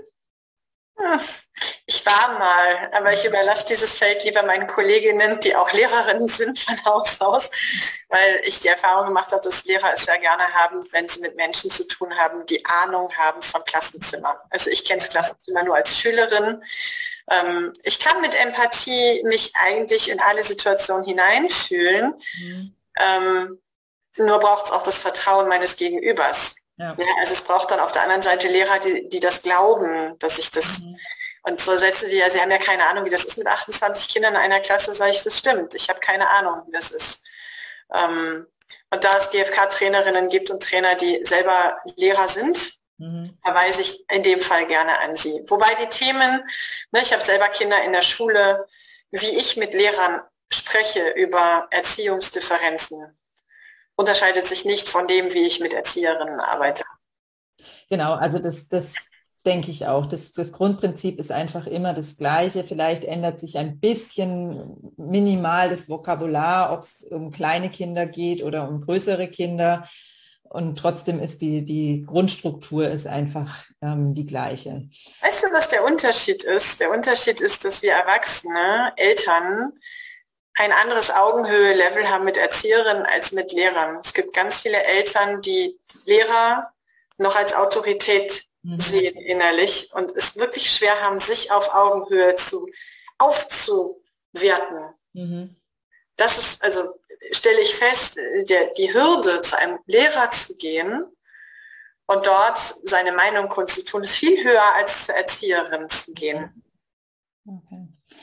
Ich war mal, aber ich überlasse dieses Feld lieber meinen Kolleginnen, die auch Lehrerinnen sind von Haus aus, weil ich die Erfahrung gemacht habe, dass Lehrer es sehr gerne haben, wenn sie mit Menschen zu tun haben, die Ahnung haben von Klassenzimmern. Also ich kenne das Klassenzimmer nur als Schülerin. Ähm, ich kann mit Empathie mich eigentlich in alle Situationen hineinfühlen. Mhm. Ähm, nur braucht es auch das Vertrauen meines Gegenübers. Ja. Ja, also es braucht dann auf der anderen Seite Lehrer, die, die das glauben, dass ich das, mhm. und so setzen wir, sie haben ja keine Ahnung, wie das ist mit achtundzwanzig Kindern in einer Klasse, sage ich, das stimmt, ich habe keine Ahnung, wie das ist. Ähm, und da es G F K-Trainerinnen gibt und Trainer, die selber Lehrer sind, mhm. verweise ich in dem Fall gerne an sie. Wobei die Themen, ne, ich habe selber Kinder in der Schule, wie ich mit Lehrern spreche über Erziehungsdifferenzen, unterscheidet sich nicht von dem, wie ich mit Erzieherinnen arbeite. Genau, also das, das denke ich auch. Das, das Grundprinzip ist einfach immer das Gleiche. Vielleicht ändert sich ein bisschen minimal das Vokabular, ob es um kleine Kinder geht oder um größere Kinder. Und trotzdem ist die, die Grundstruktur ist einfach ähm, die gleiche. Weißt du, was der Unterschied ist? Der Unterschied ist, dass wir Erwachsene, Eltern, ein anderes Augenhöhe-Level haben mit Erzieherinnen als mit Lehrern. Es gibt ganz viele Eltern, die Lehrer noch als Autorität mhm. sehen innerlich und es wirklich schwer haben, sich auf Augenhöhe zu aufzuwerten. Mhm. Das ist, also stelle ich fest, der, die Hürde, zu einem Lehrer zu gehen und dort seine Meinung kundzutun, ist viel höher, als zur Erzieherin zu gehen. Okay.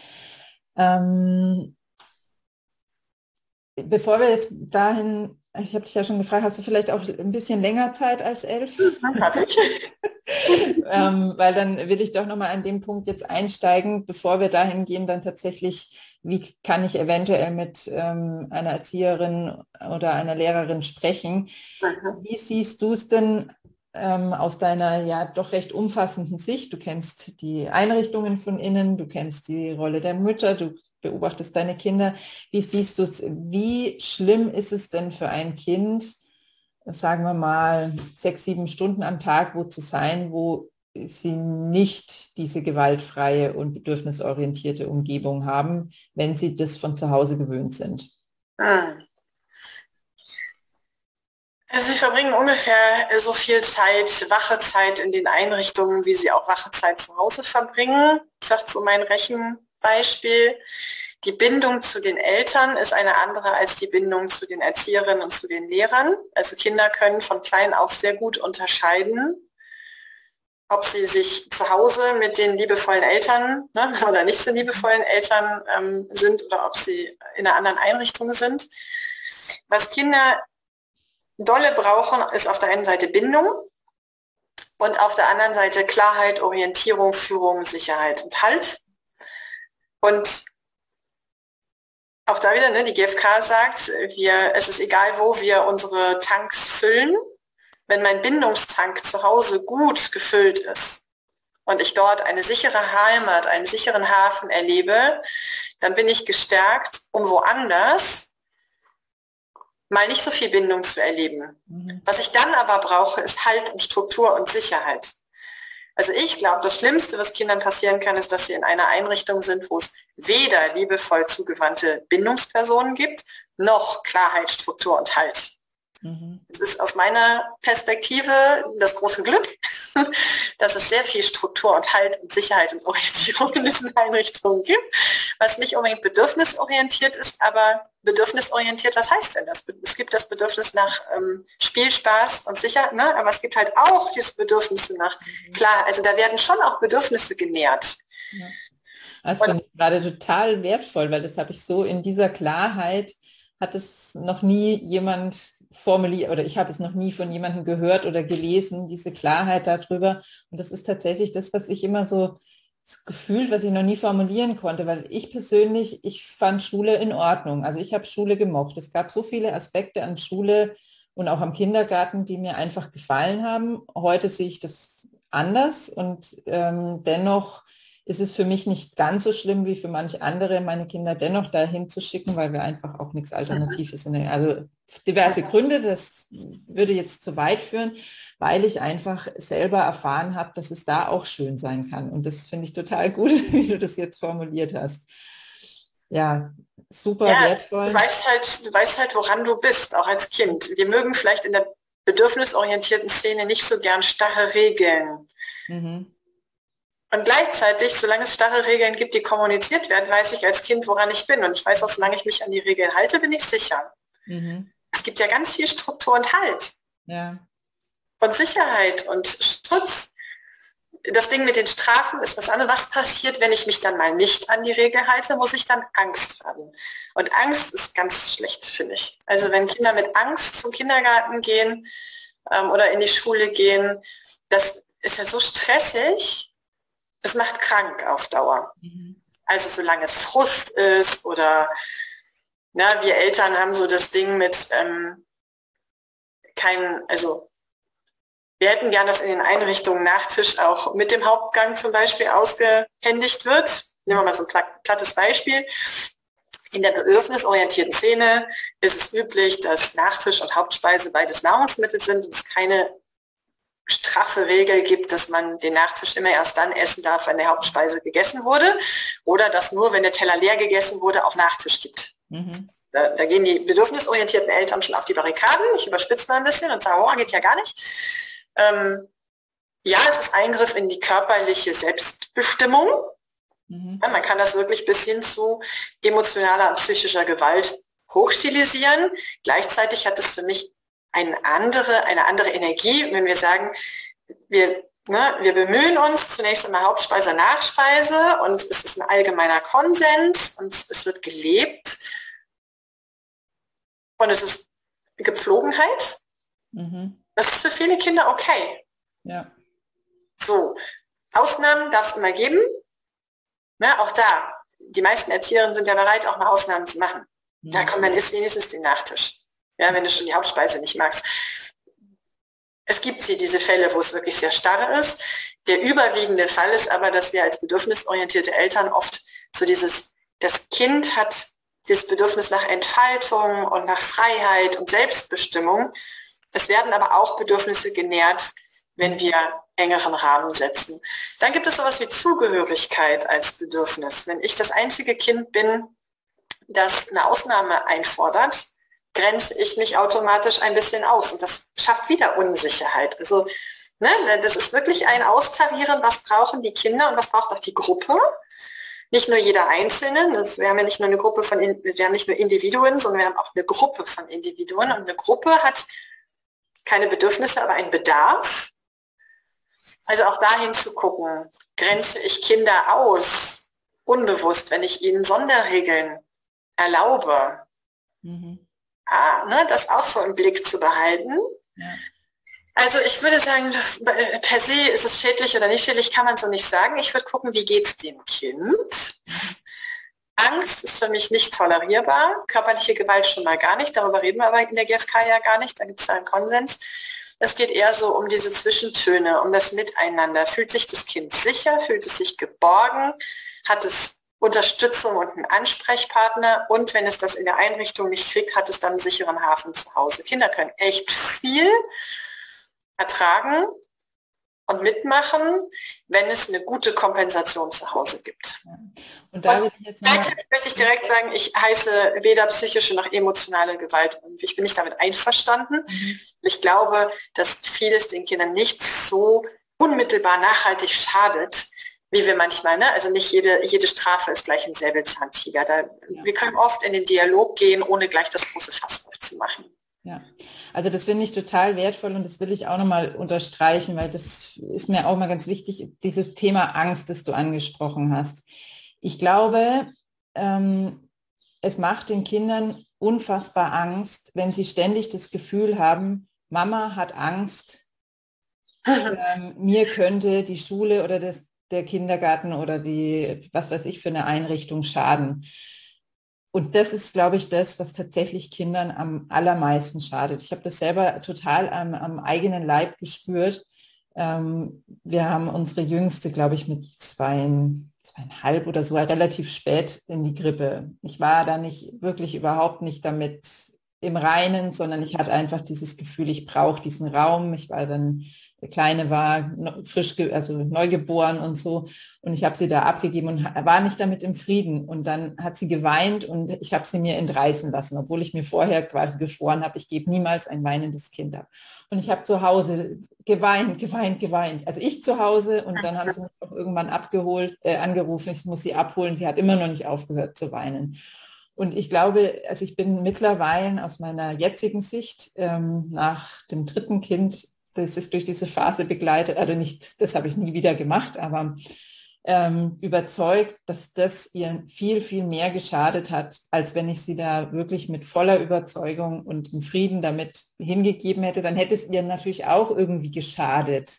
Ähm Bevor wir jetzt dahin, ich habe dich ja schon gefragt, hast du vielleicht auch ein bisschen länger Zeit als elf? Habe ich. ähm, weil dann will ich doch nochmal an dem Punkt jetzt einsteigen, bevor wir dahin gehen, dann tatsächlich, wie kann ich eventuell mit ähm, einer Erzieherin oder einer Lehrerin sprechen? Mhm. Wie siehst du es denn ähm, aus deiner ja doch recht umfassenden Sicht? Du kennst die Einrichtungen von innen, du kennst die Rolle der Mütter, du beobachtest deine Kinder. Wie siehst du es? Wie schlimm ist es denn für ein Kind, sagen wir mal, sechs, sieben Stunden am Tag wo zu sein, wo sie nicht diese gewaltfreie und bedürfnisorientierte Umgebung haben, wenn sie das von zu Hause gewöhnt sind? Also Also sie verbringen ungefähr so viel Zeit, wache Zeit in den Einrichtungen, wie sie auch wache Zeit zu Hause verbringen. Sagt so mein Rechenbeispiel. Die Bindung zu den Eltern ist eine andere als die Bindung zu den Erzieherinnen und zu den Lehrern. Also Kinder können von klein auf sehr gut unterscheiden, ob sie sich zu Hause mit den liebevollen Eltern, ne, oder nicht so liebevollen Eltern ähm, sind oder ob sie in einer anderen Einrichtung sind. Was Kinder dolle brauchen, ist auf der einen Seite Bindung und auf der anderen Seite Klarheit, Orientierung, Führung, Sicherheit und Halt. Und auch da wieder, ne, die G f K sagt, wir, es ist egal, wo wir unsere Tanks füllen. Wenn mein Bindungstank zu Hause gut gefüllt ist und ich dort eine sichere Heimat, einen sicheren Hafen erlebe, dann bin ich gestärkt, um woanders mal nicht so viel Bindung zu erleben. Mhm. Was ich dann aber brauche, ist Halt und Struktur und Sicherheit. Also ich glaube, das Schlimmste, was Kindern passieren kann, ist, dass sie in einer Einrichtung sind, wo es weder liebevoll zugewandte Bindungspersonen gibt, noch Klarheit, Struktur und Halt. Mhm. Es ist aus meiner Perspektive das große Glück, dass es sehr viel Struktur und Halt und Sicherheit und Orientierung in diesen Einrichtungen gibt, was nicht unbedingt bedürfnisorientiert ist, aber bedürfnisorientiert, was heißt denn das? Es gibt das Bedürfnis nach ähm, Spiel, Spaß und Sicherheit, ne? Aber es gibt halt auch dieses Bedürfnis nach, mhm. klar, also da werden schon auch Bedürfnisse genährt. Ja. Das finde ich gerade total wertvoll, weil das habe ich so in dieser Klarheit, hat es noch nie jemand formuliert oder ich habe es noch nie von jemandem gehört oder gelesen, diese Klarheit darüber. Und das ist tatsächlich das, was ich immer so gefühlt, was ich noch nie formulieren konnte, weil ich persönlich, ich fand Schule in Ordnung. Also ich habe Schule gemocht. Es gab so viele Aspekte an Schule und auch am Kindergarten, die mir einfach gefallen haben. Heute sehe ich das anders und ähm, dennoch ist es für mich nicht ganz so schlimm wie für manche andere, meine Kinder dennoch dahin zu schicken, weil wir einfach auch nichts Alternatives sind. Also diverse Gründe, das würde jetzt zu weit führen, weil ich einfach selber erfahren habe, dass es da auch schön sein kann. Und das finde ich total gut, wie du das jetzt formuliert hast. Ja, super ja, wertvoll. Du weißt halt, du weißt halt, woran du bist, auch als Kind. Wir mögen vielleicht in der bedürfnisorientierten Szene nicht so gern starre Regeln. Mhm. Und gleichzeitig, solange es starre Regeln gibt, die kommuniziert werden, weiß ich als Kind, woran ich bin. Und ich weiß auch, solange ich mich an die Regeln halte, bin ich sicher. Mhm. Es gibt ja ganz viel Struktur und Halt. Ja. Und Sicherheit und Schutz. Das Ding mit den Strafen ist das andere. Was passiert, wenn ich mich dann mal nicht an die Regel halte? Muss ich dann Angst haben? Und Angst ist ganz schlecht, finde ich. Also wenn Kinder mit Angst zum Kindergarten gehen ähm, oder in die Schule gehen, das ist ja so stressig. Es macht krank auf Dauer. Mhm. Also solange es Frust ist oder na, wir Eltern haben so das Ding mit ähm, kein, also wir hätten gern, dass in den Einrichtungen Nachtisch auch mit dem Hauptgang zum Beispiel ausgehändigt wird. Nehmen wir mal so ein plattes Beispiel. In der bedürfnisorientierten Szene ist es üblich, dass Nachtisch und Hauptspeise beides Nahrungsmittel sind und es keine straffe Regel gibt, dass man den Nachtisch immer erst dann essen darf, wenn der Hauptspeise gegessen wurde oder dass nur, wenn der Teller leer gegessen wurde, auch Nachtisch gibt. Mhm. Da, da gehen die bedürfnisorientierten Eltern schon auf die Barrikaden. Ich überspitze mal ein bisschen und sage, oh, geht ja gar nicht. Ähm, ja, es ist Eingriff in die körperliche Selbstbestimmung. Mhm. Ja, man kann das wirklich bis hin zu emotionaler und psychischer Gewalt hochstilisieren. Gleichzeitig hat es für mich eine andere, eine andere Energie, wenn wir sagen, wir, ne, wir bemühen uns zunächst einmal Hauptspeise, Nachspeise und es ist ein allgemeiner Konsens und es wird gelebt und es ist Gepflogenheit. Mhm. Das ist für viele Kinder okay. Ja. So, Ausnahmen darf es immer geben. Na, auch da, die meisten Erzieherinnen sind ja bereit, auch mal Ausnahmen zu machen. Mhm. Ja, komm, dann isst wenigstens den Nachtisch. Ja, wenn du schon die Hauptspeise nicht magst. Es gibt sie, diese Fälle, wo es wirklich sehr starr ist. Der überwiegende Fall ist aber, dass wir als bedürfnisorientierte Eltern oft so dieses, das Kind hat dieses Bedürfnis nach Entfaltung und nach Freiheit und Selbstbestimmung. Es werden aber auch Bedürfnisse genährt, wenn wir engeren Rahmen setzen. Dann gibt es sowas wie Zugehörigkeit als Bedürfnis. Wenn ich das einzige Kind bin, das eine Ausnahme einfordert, grenze ich mich automatisch ein bisschen aus und das schafft wieder Unsicherheit. Also ne, das ist wirklich ein Austarieren, was brauchen die Kinder und was braucht auch die Gruppe. Nicht nur jeder Einzelne, das, wir haben ja nicht nur eine Gruppe von, wir haben nicht nur Individuen, sondern wir haben auch eine Gruppe von Individuen und eine Gruppe hat keine Bedürfnisse, aber einen Bedarf. Also auch dahin zu gucken, grenze ich Kinder aus, unbewusst, wenn ich ihnen Sonderregeln erlaube. Mhm. Ah, ne, das auch so im Blick zu behalten. Ja. Also ich würde sagen, per se ist es schädlich oder nicht schädlich, kann man so nicht sagen. Ich würde gucken, wie geht es dem Kind. Angst ist für mich nicht tolerierbar. Körperliche Gewalt schon mal gar nicht. Darüber reden wir aber in der G F K ja gar nicht. Da gibt es einen Konsens. Es geht eher so um diese Zwischentöne, um das Miteinander. Fühlt sich das Kind sicher? Fühlt es sich geborgen? Hat es Unterstützung und einen Ansprechpartner? Und wenn es das in der Einrichtung nicht kriegt, hat es dann einen sicheren Hafen zu Hause. Kinder können echt viel ertragen und mitmachen, wenn es eine gute Kompensation zu Hause gibt. Ja. Und da will ich jetzt noch mal möchte ich direkt sagen, ich heiße weder psychische noch emotionale Gewalt. Ich bin nicht damit einverstanden. Mhm. Ich glaube, dass vieles den Kindern nicht so unmittelbar nachhaltig schadet, wie wir manchmal, ne? Also nicht jede, jede Strafe ist gleich ein Säbelzahntiger. Da, ja. Wir können oft in den Dialog gehen, ohne gleich das große Fass aufzumachen. Ja, also das finde ich total wertvoll und das will ich auch nochmal unterstreichen, weil das ist mir auch mal ganz wichtig, dieses Thema Angst, das du angesprochen hast. Ich glaube, ähm, es macht den Kindern unfassbar Angst, wenn sie ständig das Gefühl haben, Mama hat Angst, ähm, mir könnte die Schule oder das, der Kindergarten oder die, was weiß ich, für eine Einrichtung schaden. Und das ist, glaube ich, das, was tatsächlich Kindern am allermeisten schadet. Ich habe das selber total am, am eigenen Leib gespürt. Ähm, wir haben unsere Jüngste, glaube ich, mit zwei, zweieinhalb oder so relativ spät in die Grippe. Ich war da nicht wirklich überhaupt nicht damit im Reinen, sondern ich hatte einfach dieses Gefühl, ich brauche diesen Raum. Ich war dann, der Kleine war frisch, also neugeboren und so. Und ich habe sie da abgegeben und war nicht damit im Frieden. Und dann hat sie geweint und ich habe sie mir entreißen lassen, obwohl ich mir vorher quasi geschworen habe, ich gebe niemals ein weinendes Kind ab. Und ich habe zu Hause geweint, geweint, geweint. Also ich zu Hause und dann haben sie mich auch irgendwann abgeholt, äh, angerufen, ich muss sie abholen. Sie hat immer noch nicht aufgehört zu weinen. Und ich glaube, also ich bin mittlerweile aus meiner jetzigen Sicht ähm, nach dem dritten Kind, das sich durch diese Phase begleitet, also nicht, das habe ich nie wieder gemacht, aber ähm, überzeugt, dass das ihr viel, viel mehr geschadet hat, als wenn ich sie da wirklich mit voller Überzeugung und im Frieden damit hingegeben hätte. Dann hätte es ihr natürlich auch irgendwie geschadet,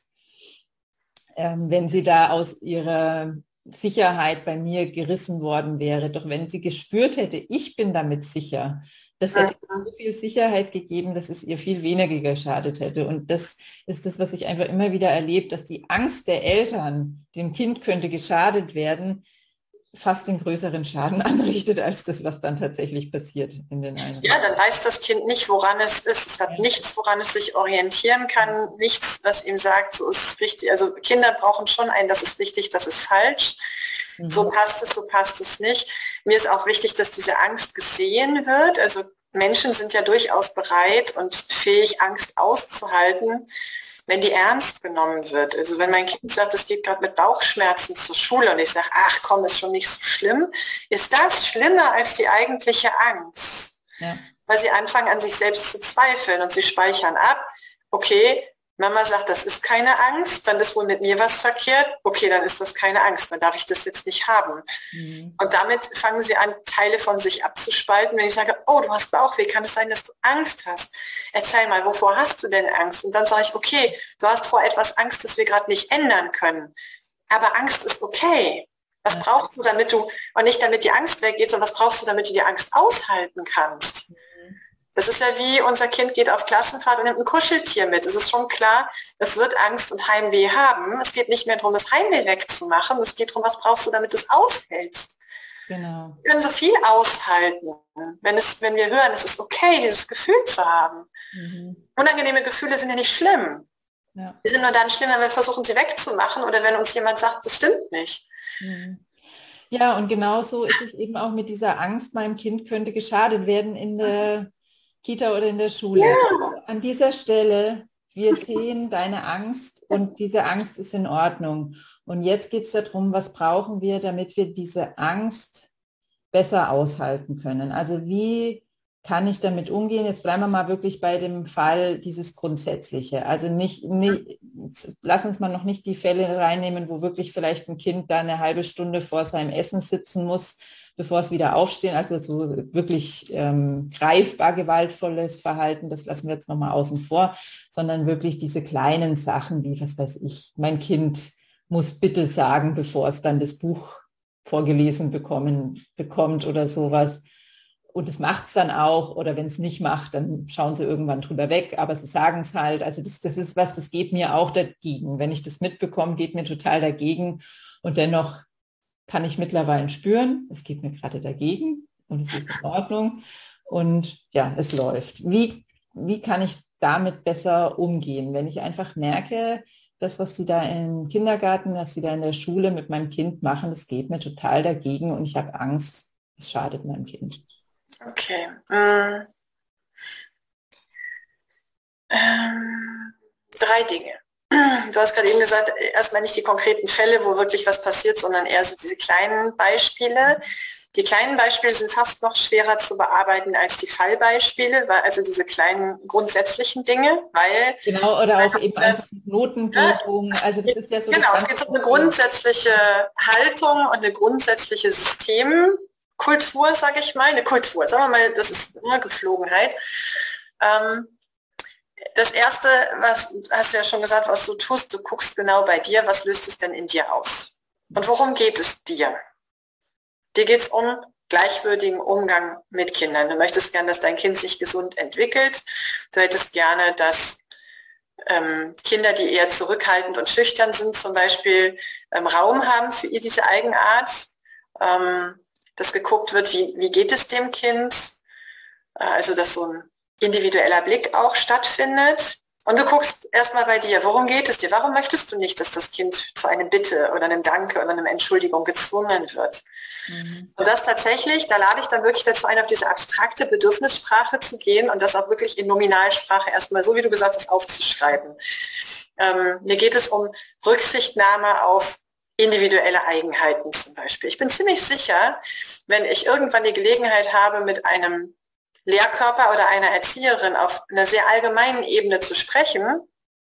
ähm, wenn sie da aus ihrer Sicherheit bei mir gerissen worden wäre. Doch wenn sie gespürt hätte, ich bin damit sicher, das hätte so viel Sicherheit gegeben, dass es ihr viel weniger geschadet hätte. Und das ist das, was ich einfach immer wieder erlebe, dass die Angst der Eltern, dem Kind könnte geschadet werden, fast den größeren Schaden anrichtet, als das, was dann tatsächlich passiert in den Einrichtungen. Ja, dann weiß das Kind nicht, woran es ist. Es hat ja nichts, woran es sich orientieren kann, nichts, was ihm sagt, so ist es richtig. Also Kinder brauchen schon ein, das ist richtig, das ist falsch. Mhm. So passt es, so passt es nicht. Mir ist auch wichtig, dass diese Angst gesehen wird. Also Menschen sind ja durchaus bereit und fähig, Angst auszuhalten, wenn die ernst genommen wird. Also wenn mein Kind sagt, es geht gerade mit Bauchschmerzen zur Schule und ich sage, ach komm, ist schon nicht so schlimm, ist das schlimmer als die eigentliche Angst. Ja. Weil sie anfangen an sich selbst zu zweifeln und sie speichern ab, okay, Mama sagt, das ist keine Angst, dann ist wohl mit mir was verkehrt, okay, dann ist das keine Angst, dann darf ich das jetzt nicht haben. Mhm. Und damit fangen sie an, Teile von sich abzuspalten. Wenn ich sage, oh, du hast Bauchweh, kann es sein, dass du Angst hast? Erzähl mal, wovor hast du denn Angst? Und dann sage ich, okay, du hast vor etwas Angst, das wir gerade nicht ändern können. Aber Angst ist okay. Was ja. brauchst du, damit du, und nicht damit die Angst weggeht, sondern was brauchst du, damit du die Angst aushalten kannst? Das ist ja wie, unser Kind geht auf Klassenfahrt und nimmt ein Kuscheltier mit. Es ist schon klar, es wird Angst und Heimweh haben. Es geht nicht mehr darum, das Heimweh wegzumachen. Es geht darum, was brauchst du, damit du es aushältst. Genau. Wir können so viel aushalten, wenn, es, wenn wir hören, es ist okay, dieses Gefühl zu haben. Mhm. Unangenehme Gefühle sind ja nicht schlimm. Ja. Die sind nur dann schlimm, wenn wir versuchen, sie wegzumachen oder wenn uns jemand sagt, das stimmt nicht. Mhm. Ja, und genauso ist es eben auch mit dieser Angst, meinem Kind könnte geschadet werden in der Kita oder in der Schule. Ja. An dieser Stelle, wir sehen deine Angst und diese Angst ist in Ordnung. Und jetzt geht es darum, was brauchen wir, damit wir diese Angst besser aushalten können. Also wie kann ich damit umgehen? Jetzt bleiben wir mal wirklich bei dem Fall dieses Grundsätzliche. Also nicht, nicht, lass uns mal noch nicht die Fälle reinnehmen, wo wirklich vielleicht ein Kind da eine halbe Stunde vor seinem Essen sitzen muss, bevor es wieder aufstehen. Also so wirklich ähm, greifbar gewaltvolles Verhalten, das lassen wir jetzt nochmal außen vor, sondern wirklich diese kleinen Sachen wie, was weiß ich, mein Kind muss bitte sagen, bevor es dann das Buch vorgelesen bekommen, bekommt oder sowas. Und es macht es dann auch, oder wenn es nicht macht, dann schauen sie irgendwann drüber weg, aber sie sagen es halt. Also das, das ist was, das geht mir auch dagegen. Wenn ich das mitbekomme, geht mir total dagegen. Und dennoch kann ich mittlerweile spüren, es geht mir gerade dagegen und es ist in Ordnung. Und ja, es läuft. Wie, wie kann ich damit besser umgehen, wenn ich einfach merke, das, was sie da im Kindergarten, was sie da in der Schule mit meinem Kind machen, das geht mir total dagegen und ich habe Angst, es schadet meinem Kind. Okay. Ähm, ähm, drei Dinge. Du hast gerade eben gesagt, erstmal nicht die konkreten Fälle, wo wirklich was passiert, sondern eher so diese kleinen Beispiele. Die kleinen Beispiele sind fast noch schwerer zu bearbeiten als die Fallbeispiele, weil also diese kleinen grundsätzlichen Dinge, weil... Genau, oder auch eben einfach Notengebung. Also das ist ja so... Genau, es geht um eine grundsätzliche Haltung und eine grundsätzliche Systemkultur, sage ich mal. Eine Kultur, sagen wir mal, das ist eine Geflogenheit. Ähm, Das Erste, was hast du ja schon gesagt, was du tust, du guckst genau bei dir, was löst es denn in dir aus? Und worum geht es dir? Dir geht es um gleichwürdigen Umgang mit Kindern. Du möchtest gerne, dass dein Kind sich gesund entwickelt. Du hättest gerne, dass ähm, Kinder, die eher zurückhaltend und schüchtern sind, zum Beispiel ähm, Raum haben für ihr diese Eigenart. Ähm, dass geguckt wird, wie, wie geht es dem Kind? Äh, also, dass so ein individueller Blick auch stattfindet. Und du guckst erstmal bei dir, worum geht es dir? Warum möchtest du nicht, dass das Kind zu einem Bitte oder einem Danke oder einer Entschuldigung gezwungen wird? Mhm. Und das tatsächlich, da lade ich dann wirklich dazu ein, auf diese abstrakte Bedürfnissprache zu gehen und das auch wirklich in Nominalsprache erstmal, so wie du gesagt hast, aufzuschreiben. Ähm, mir geht es um Rücksichtnahme auf individuelle Eigenheiten zum Beispiel. Ich bin ziemlich sicher, wenn ich irgendwann die Gelegenheit habe, mit einem Lehrkörper oder einer Erzieherin auf einer sehr allgemeinen Ebene zu sprechen,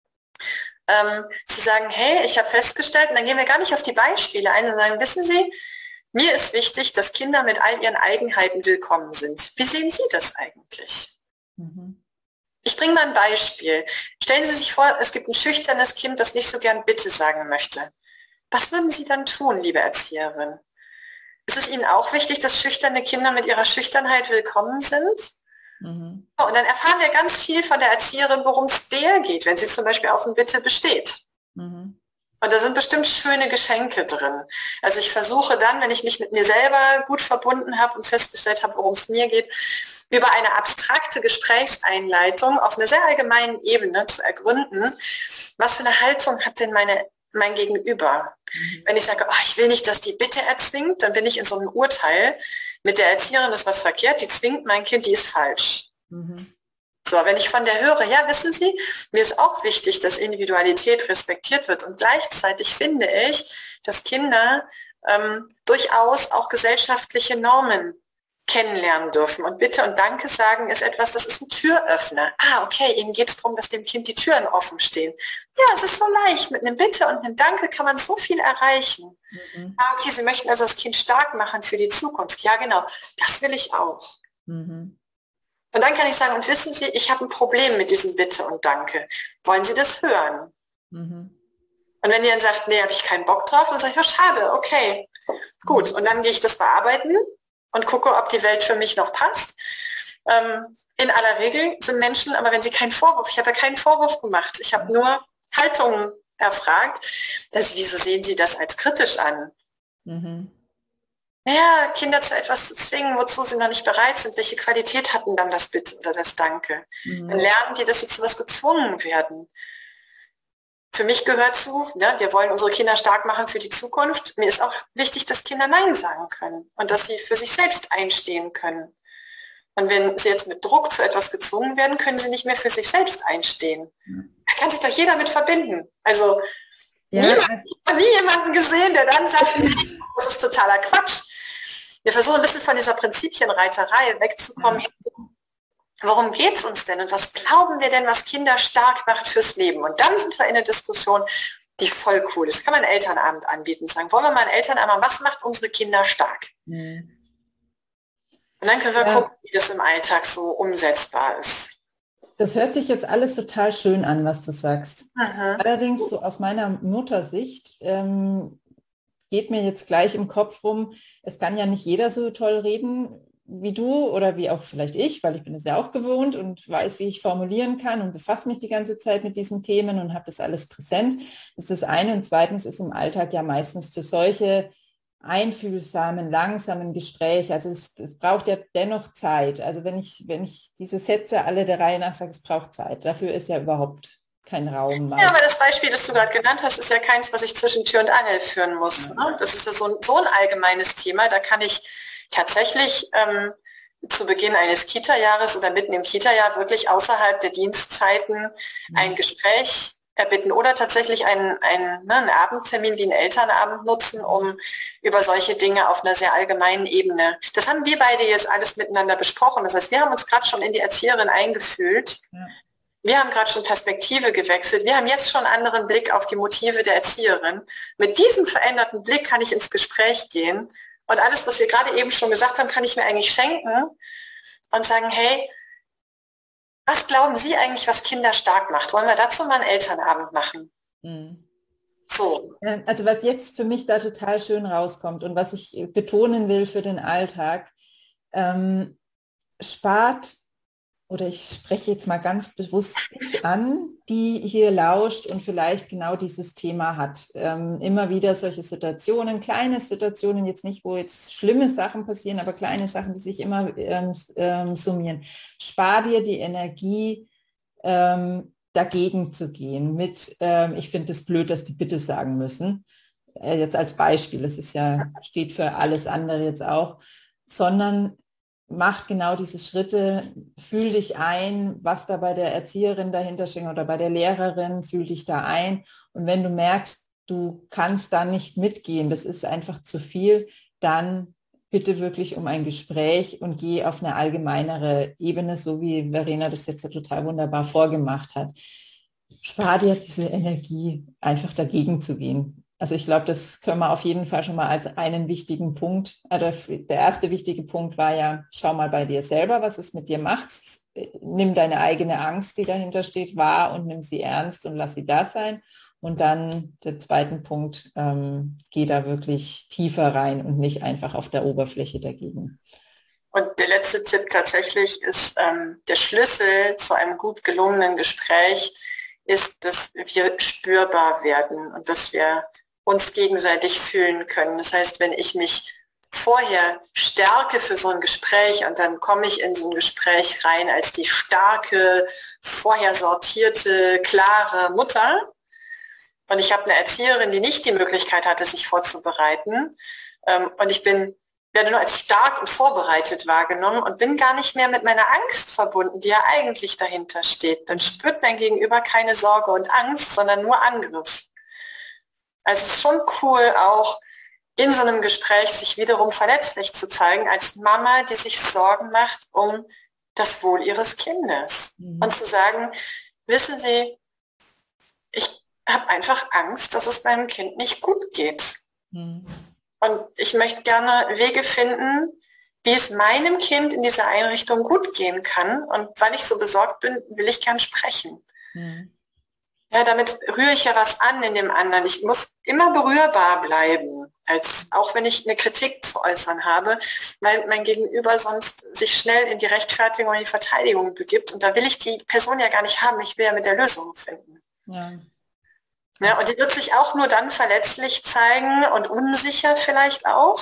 ähm, zu sagen, hey, ich habe festgestellt, und dann gehen wir gar nicht auf die Beispiele ein, sondern sagen, wissen Sie, mir ist wichtig, dass Kinder mit all ihren Eigenheiten willkommen sind. Wie sehen Sie das eigentlich? Mhm. Ich bringe mal ein Beispiel. Stellen Sie sich vor, es gibt ein schüchternes Kind, das nicht so gern Bitte sagen möchte. Was würden Sie dann tun, liebe Erzieherin? Ist es Ihnen auch wichtig, dass schüchterne Kinder mit ihrer Schüchternheit willkommen sind? Mhm. Und dann erfahren wir ganz viel von der Erzieherin, worum es der geht, wenn sie zum Beispiel auf ein Bitte besteht. Mhm. Und da sind bestimmt schöne Geschenke drin. Also ich versuche dann, wenn ich mich mit mir selber gut verbunden habe und festgestellt habe, worum es mir geht, über eine abstrakte Gesprächseinleitung auf einer sehr allgemeinen Ebene zu ergründen, was für eine Haltung hat denn meine mein Gegenüber. Mhm. Wenn ich sage, oh, ich will nicht, dass die Bitte erzwingt, dann bin ich in so einem Urteil, mit der Erzieherin ist was verkehrt, die zwingt mein Kind, die ist falsch. Mhm. So, wenn ich von der höre, ja, wissen Sie, mir ist auch wichtig, dass Individualität respektiert wird und gleichzeitig finde ich, dass Kinder ähm, durchaus auch gesellschaftliche Normen kennenlernen dürfen. Und Bitte und Danke sagen ist etwas, das ist ein Türöffner. Ah, okay, Ihnen geht es darum, dass dem Kind die Türen offen stehen. Ja, es ist so leicht. Mit einem Bitte und einem Danke kann man so viel erreichen. Mhm. Ah, okay, Sie möchten also das Kind stark machen für die Zukunft. Ja, genau. Das will ich auch. Mhm. Und dann kann ich sagen, und wissen Sie, ich habe ein Problem mit diesem Bitte und Danke. Wollen Sie das hören? Mhm. Und wenn die dann sagt, nee, habe ich keinen Bock drauf, dann sage ich, oh, schade, okay. Gut, und dann gehe ich das bearbeiten und gucke, ob die Welt für mich noch passt. Ähm, in aller Regel sind Menschen, aber wenn sie keinen Vorwurf, ich habe ja keinen Vorwurf gemacht, ich habe nur Haltungen erfragt, also wieso sehen Sie das als kritisch an? Mhm. Ja, Kinder zu etwas zu zwingen, wozu sie noch nicht bereit sind, welche Qualität hatten dann das Bitte oder das Danke? Mhm. Dann lernen die, dass sie zu was gezwungen werden. Für mich gehört zu, ja, wir wollen unsere Kinder stark machen für die Zukunft. Mir ist auch wichtig, dass Kinder Nein sagen können und dass sie für sich selbst einstehen können. Und wenn sie jetzt mit Druck zu etwas gezwungen werden, können sie nicht mehr für sich selbst einstehen. Da kann sich doch jeder mit verbinden. Also ja. niemand, ich habe nie jemanden gesehen, der dann sagt, das ist totaler Quatsch. Wir versuchen ein bisschen von dieser Prinzipienreiterei wegzukommen. Ja. Worum geht es uns denn und was glauben wir denn, was Kinder stark macht fürs Leben? Und dann sind wir in der Diskussion, die voll cool ist. Das kann man einen Elternabend anbieten, sagen, wollen wir mal einen Elternabend machen, was macht unsere Kinder stark? Mhm. Und dann können wir ja. gucken, wie das im Alltag so umsetzbar ist. Das hört sich jetzt alles total schön an, was du sagst. Mhm. Allerdings so aus meiner Muttersicht ähm, geht mir jetzt gleich im Kopf rum, es kann ja nicht jeder so toll reden wie du oder wie auch vielleicht ich, weil ich bin es ja auch gewohnt und weiß, wie ich formulieren kann und befasse mich die ganze Zeit mit diesen Themen und habe das alles präsent. Das ist das eine. Und zweitens ist im Alltag ja meistens für solche einfühlsamen, langsamen Gespräche, also es, es braucht ja dennoch Zeit. Also wenn ich, wenn ich diese Sätze alle der Reihe nach sage, es braucht Zeit. Dafür ist ja überhaupt kein Raum. Ja, aber das Beispiel, das du gerade genannt hast, ist ja keins, was ich zwischen Tür und Angel führen muss. Ne? Das ist ja so ein, so ein allgemeines Thema. Da kann ich tatsächlich ähm, zu Beginn eines Kita-Jahres oder mitten im Kita-Jahr wirklich außerhalb der Dienstzeiten ein Gespräch erbitten oder tatsächlich einen, einen, ne, einen Abendtermin wie einen Elternabend nutzen, um über solche Dinge auf einer sehr allgemeinen Ebene. Das haben wir beide jetzt alles miteinander besprochen. Das heißt, wir haben uns gerade schon in die Erzieherin eingefühlt. Ja. Wir haben gerade schon Perspektive gewechselt. Wir haben jetzt schon einen anderen Blick auf die Motive der Erzieherin. Mit diesem veränderten Blick kann ich ins Gespräch gehen und alles, was wir gerade eben schon gesagt haben, kann ich mir eigentlich schenken und sagen, hey, was glauben Sie eigentlich, was Kinder stark macht? Wollen wir dazu mal einen Elternabend machen? Mhm. So. Also was jetzt für mich da total schön rauskommt und was ich betonen will für den Alltag, ähm, spart, oder ich spreche jetzt mal ganz bewusst dich an, die hier lauscht und vielleicht genau dieses Thema hat. Ähm, immer wieder solche Situationen, kleine Situationen, jetzt nicht, wo jetzt schlimme Sachen passieren, aber kleine Sachen, die sich immer ähm, ähm, summieren. Spar dir die Energie, ähm, dagegen zu gehen mit, ähm, ich finde es blöd, dass die Bitte sagen müssen. Äh, jetzt als Beispiel, es ist ja, steht für alles andere jetzt auch, sondern macht genau diese Schritte, fühl dich ein, was da bei der Erzieherin dahinter steckt oder bei der Lehrerin, fühl dich da ein. Und wenn du merkst, du kannst da nicht mitgehen, das ist einfach zu viel, dann bitte wirklich um ein Gespräch und geh auf eine allgemeinere Ebene, so wie Verena das jetzt ja total wunderbar vorgemacht hat. Spar dir diese Energie, einfach dagegen zu gehen. Also ich glaube, das können wir auf jeden Fall schon mal als einen wichtigen Punkt, also der erste wichtige Punkt war ja, schau mal bei dir selber, was es mit dir macht. Nimm deine eigene Angst, die dahinter steht, wahr und nimm sie ernst und lass sie da sein. Und dann der zweite Punkt, ähm, geh da wirklich tiefer rein und nicht einfach auf der Oberfläche dagegen. Und der letzte Tipp tatsächlich ist, ähm, der Schlüssel zu einem gut gelungenen Gespräch ist, dass wir spürbar werden und dass wir uns gegenseitig fühlen können. Das heißt, wenn ich mich vorher stärke für so ein Gespräch und dann komme ich in so ein Gespräch rein als die starke, vorher sortierte, klare Mutter und ich habe eine Erzieherin, die nicht die Möglichkeit hatte, sich vorzubereiten ähm, und ich bin werde nur als stark und vorbereitet wahrgenommen und bin gar nicht mehr mit meiner Angst verbunden, die ja eigentlich dahinter steht. Dann spürt mein Gegenüber keine Sorge und Angst, sondern nur Angriff. Also es ist schon cool, auch in so einem Gespräch sich wiederum verletzlich zu zeigen, als Mama, die sich Sorgen macht um das Wohl ihres Kindes. Mhm. Und zu sagen, wissen Sie, ich habe einfach Angst, dass es meinem Kind nicht gut geht. Mhm. Und ich möchte gerne Wege finden, wie es meinem Kind in dieser Einrichtung gut gehen kann. Und weil ich so besorgt bin, will ich gern sprechen. Mhm. Ja, damit rühre ich ja was an in dem anderen. Ich muss immer berührbar bleiben, als auch wenn ich eine Kritik zu äußern habe, weil mein Gegenüber sonst sich schnell in die Rechtfertigung und die Verteidigung begibt. Und da will ich die Person ja gar nicht haben. Ich will ja mit der Lösung finden. Ja. Ja, und die wird sich auch nur dann verletzlich zeigen und unsicher vielleicht auch,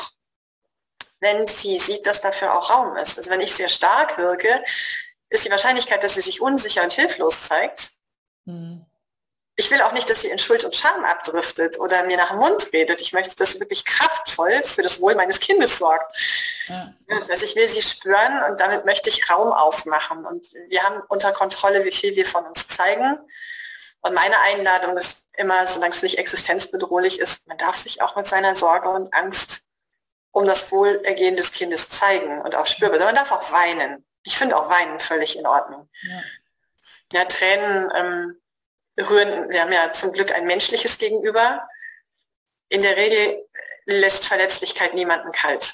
wenn sie sieht, dass dafür auch Raum ist. Also wenn ich sehr stark wirke, ist die Wahrscheinlichkeit, dass sie sich unsicher und hilflos zeigt. Mhm. Ich will auch nicht, dass sie in Schuld und Scham abdriftet oder mir nach dem Mund redet. Ich möchte, dass sie wirklich kraftvoll für das Wohl meines Kindes sorgt. Ja. Also ich will sie spüren und damit möchte ich Raum aufmachen. Und wir haben unter Kontrolle, wie viel wir von uns zeigen. Und meine Einladung ist immer, solange es nicht existenzbedrohlich ist, man darf sich auch mit seiner Sorge und Angst um das Wohlergehen des Kindes zeigen und auch spürbar. Man darf auch weinen. Ich finde auch Weinen völlig in Ordnung. Ja, ja Tränen ähm, rühren, wir haben ja zum Glück ein menschliches Gegenüber. In der Regel lässt Verletzlichkeit niemanden kalt.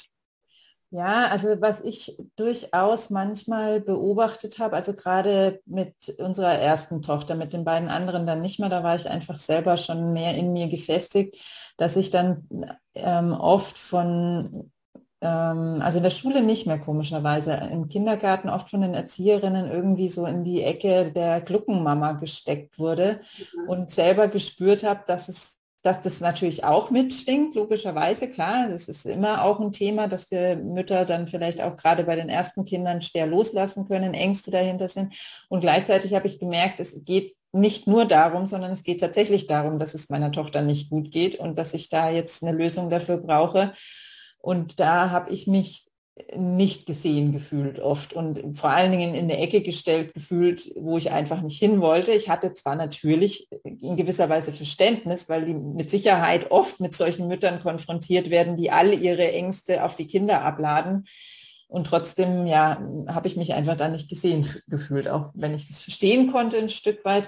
Ja, also was ich durchaus manchmal beobachtet habe, also gerade mit unserer ersten Tochter, mit den beiden anderen dann nicht mehr, da war ich einfach selber schon mehr in mir gefestigt, dass ich dann ähm, oft von, ähm, also in der Schule nicht mehr komischerweise, im Kindergarten oft von den Erzieherinnen irgendwie so in die Ecke der Gluckenmama gesteckt wurde Mhm. und selber gespürt habe, dass es dass das natürlich auch mitschwingt, logischerweise, klar. Das ist immer auch ein Thema, dass wir Mütter dann vielleicht auch gerade bei den ersten Kindern schwer loslassen können, Ängste dahinter sind. Und gleichzeitig habe ich gemerkt, es geht nicht nur darum, sondern es geht tatsächlich darum, dass es meiner Tochter nicht gut geht und dass ich da jetzt eine Lösung dafür brauche. Und da habe ich mich nicht gesehen gefühlt oft und vor allen Dingen in der Ecke gestellt gefühlt, wo ich einfach nicht hin wollte. Ich hatte zwar natürlich in gewisser Weise Verständnis, weil die mit Sicherheit oft mit solchen Müttern konfrontiert werden, die alle ihre Ängste auf die Kinder abladen. Und trotzdem, ja, habe ich mich einfach da nicht gesehen gefühlt, auch wenn ich das verstehen konnte ein Stück weit.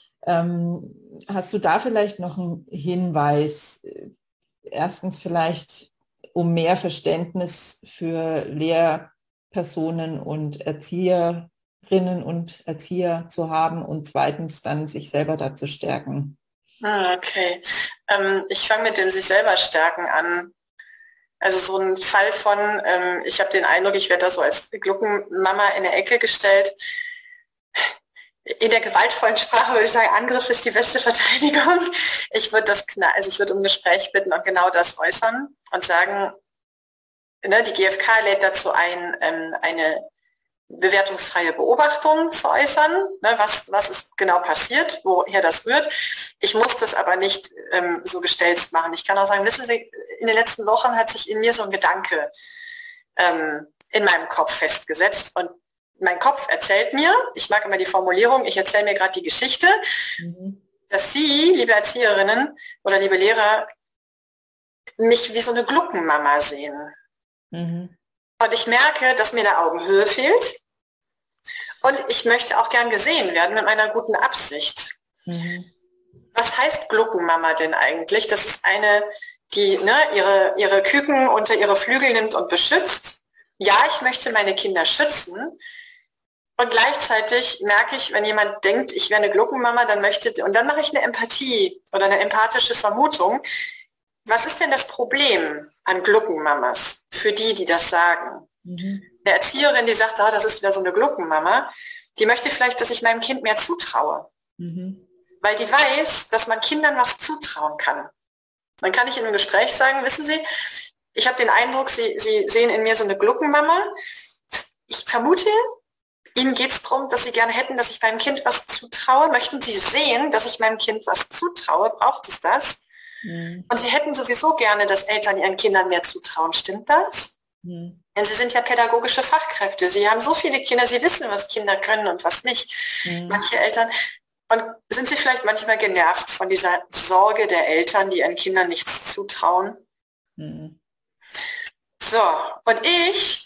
Ähm, hast du da vielleicht noch einen Hinweis? Erstens vielleicht um mehr Verständnis für Lehrpersonen und Erzieherinnen und Erzieher zu haben und zweitens dann sich selber da zu stärken. Ah, okay. Ähm, ich fange mit dem sich selber stärken an. Also so ein Fall von, ähm, ich habe den Eindruck, ich werde da so als Gluckenmama in der Ecke gestellt. In der gewaltvollen Sprache würde ich sagen, Angriff ist die beste Verteidigung. Ich würde das, also ich würde um Gespräch bitten und genau das äußern und sagen, ne, die G f K lädt dazu ein, ähm, eine bewertungsfreie Beobachtung zu äußern, ne, was, was ist genau passiert, woher das rührt. Ich muss das aber nicht ähm, so gestelzt machen. Ich kann auch sagen, wissen Sie, in den letzten Wochen hat sich in mir so ein Gedanke ähm, in meinem Kopf festgesetzt und mein Kopf erzählt mir, ich mag immer die Formulierung, ich erzähle mir gerade die Geschichte, mhm. dass Sie, liebe Erzieherinnen oder liebe Lehrer, mich wie so eine Gluckenmama sehen. Mhm. Und ich merke, dass mir der Augenhöhe fehlt und ich möchte auch gern gesehen werden mit meiner guten Absicht. Mhm. Was heißt Gluckenmama denn eigentlich? Das ist eine, die ne, ihre, ihre Küken unter ihre Flügel nimmt und beschützt. Ja, ich möchte meine Kinder schützen. Und gleichzeitig merke ich, wenn jemand denkt, ich wäre eine Gluckenmama, dann möchte, und dann mache ich eine Empathie oder eine empathische Vermutung. Was ist denn das Problem an Gluckenmamas für die, die das sagen? Mhm. Eine Erzieherin, die sagt, ah, das ist wieder so eine Gluckenmama, die möchte vielleicht, dass ich meinem Kind mehr zutraue. Mhm. Weil die weiß, dass man Kindern was zutrauen kann. Dann kann ich in einem Gespräch sagen, wissen Sie, ich habe den Eindruck, Sie, Sie sehen in mir so eine Gluckenmama. Ich vermute, Ihnen geht es darum, dass Sie gerne hätten, dass ich meinem Kind was zutraue. Möchten Sie sehen, dass ich meinem Kind was zutraue? Braucht es das? Mhm. Und Sie hätten sowieso gerne, dass Eltern ihren Kindern mehr zutrauen. Stimmt das? Mhm. Denn Sie sind ja pädagogische Fachkräfte. Sie haben so viele Kinder, Sie wissen, was Kinder können und was nicht. Mhm. Manche Eltern. Und sind Sie vielleicht manchmal genervt von dieser Sorge der Eltern, die ihren Kindern nichts zutrauen? Mhm. So, und ich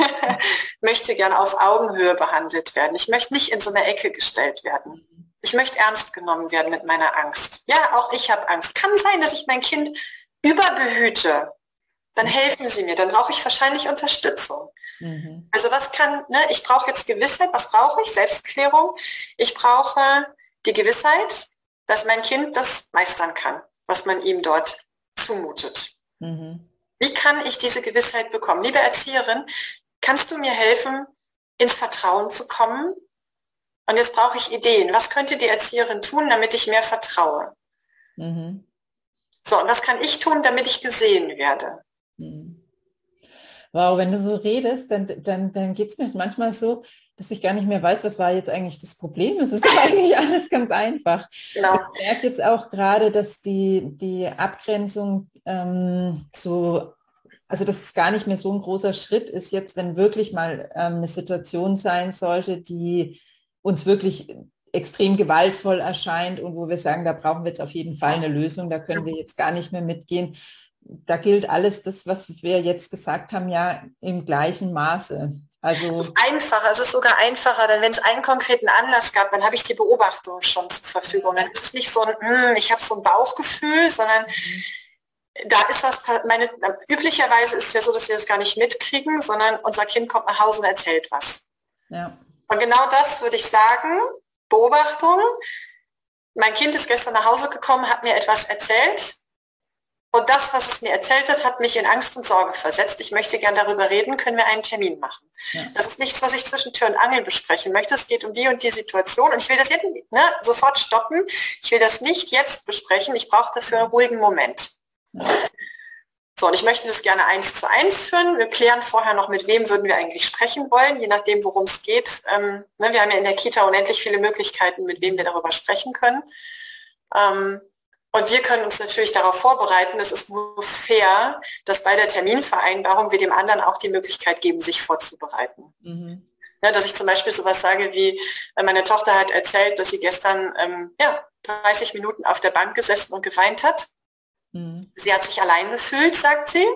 möchte gern auf Augenhöhe behandelt werden. Ich möchte nicht in so eine Ecke gestellt werden. Ich möchte ernst genommen werden mit meiner Angst. Ja, auch ich habe Angst. Kann sein, dass ich mein Kind überbehüte. Dann helfen Sie mir, dann brauche ich wahrscheinlich Unterstützung. Mhm. Also was kann, ne, ich brauche jetzt Gewissheit, was brauche ich? Selbstklärung. Ich brauche die Gewissheit, dass mein Kind das meistern kann, was man ihm dort zumutet. Mhm. Wie kann ich diese Gewissheit bekommen? Liebe Erzieherin, kannst du mir helfen, ins Vertrauen zu kommen? Und jetzt brauche ich Ideen. Was könnte die Erzieherin tun, damit ich mehr vertraue? Mhm. So, und was kann ich tun, damit ich gesehen werde? Wow, wenn du so redest, dann, dann, dann geht es mir manchmal so, dass ich gar nicht mehr weiß, was war jetzt eigentlich das Problem. Es ist eigentlich alles ganz einfach. Genau. Ich merke jetzt auch gerade, dass die, die Abgrenzung ähm, zu also dass es gar nicht mehr so ein großer Schritt ist jetzt, wenn wirklich mal ähm, eine Situation sein sollte, die uns wirklich extrem gewaltvoll erscheint und wo wir sagen, da brauchen wir jetzt auf jeden Fall eine Lösung, da können wir jetzt gar nicht mehr mitgehen. Da gilt alles das, was wir jetzt gesagt haben, ja im gleichen Maße. Also es ist einfacher, es ist sogar einfacher, denn wenn es einen konkreten Anlass gab, dann habe ich die Beobachtung schon zur Verfügung. Dann ist es nicht so ein, mm, ich habe so ein Bauchgefühl, sondern da ist was, meine, üblicherweise ist es ja so, dass wir das gar nicht mitkriegen, sondern unser Kind kommt nach Hause und erzählt was. Ja. Und genau das würde ich sagen, Beobachtung. Mein Kind ist gestern nach Hause gekommen, hat mir etwas erzählt. Und das, was es mir erzählt hat, hat mich in Angst und Sorge versetzt. Ich möchte gern darüber reden, können wir einen Termin machen. Ja. Das ist nichts, was ich zwischen Tür und Angel besprechen möchte. Es geht um die und die Situation. Und ich will das jetzt ne, sofort stoppen. Ich will das nicht jetzt besprechen. Ich brauche dafür einen ruhigen Moment. Ja. So, und ich möchte das gerne eins zu eins führen. Wir klären vorher noch, mit wem würden wir eigentlich sprechen wollen, je nachdem, worum es geht. Ähm, ne, wir haben ja in der Kita unendlich viele Möglichkeiten, mit wem wir darüber sprechen können. Ähm, Und wir können uns natürlich darauf vorbereiten. Es ist nur fair, dass bei der Terminvereinbarung wir dem anderen auch die Möglichkeit geben, sich vorzubereiten. Mhm. Ja, dass ich zum Beispiel sowas sage wie, meine Tochter hat erzählt, dass sie gestern ähm, ja, dreißig Minuten auf der Bank gesessen und geweint hat. Mhm. Sie hat sich allein gefühlt, sagt sie.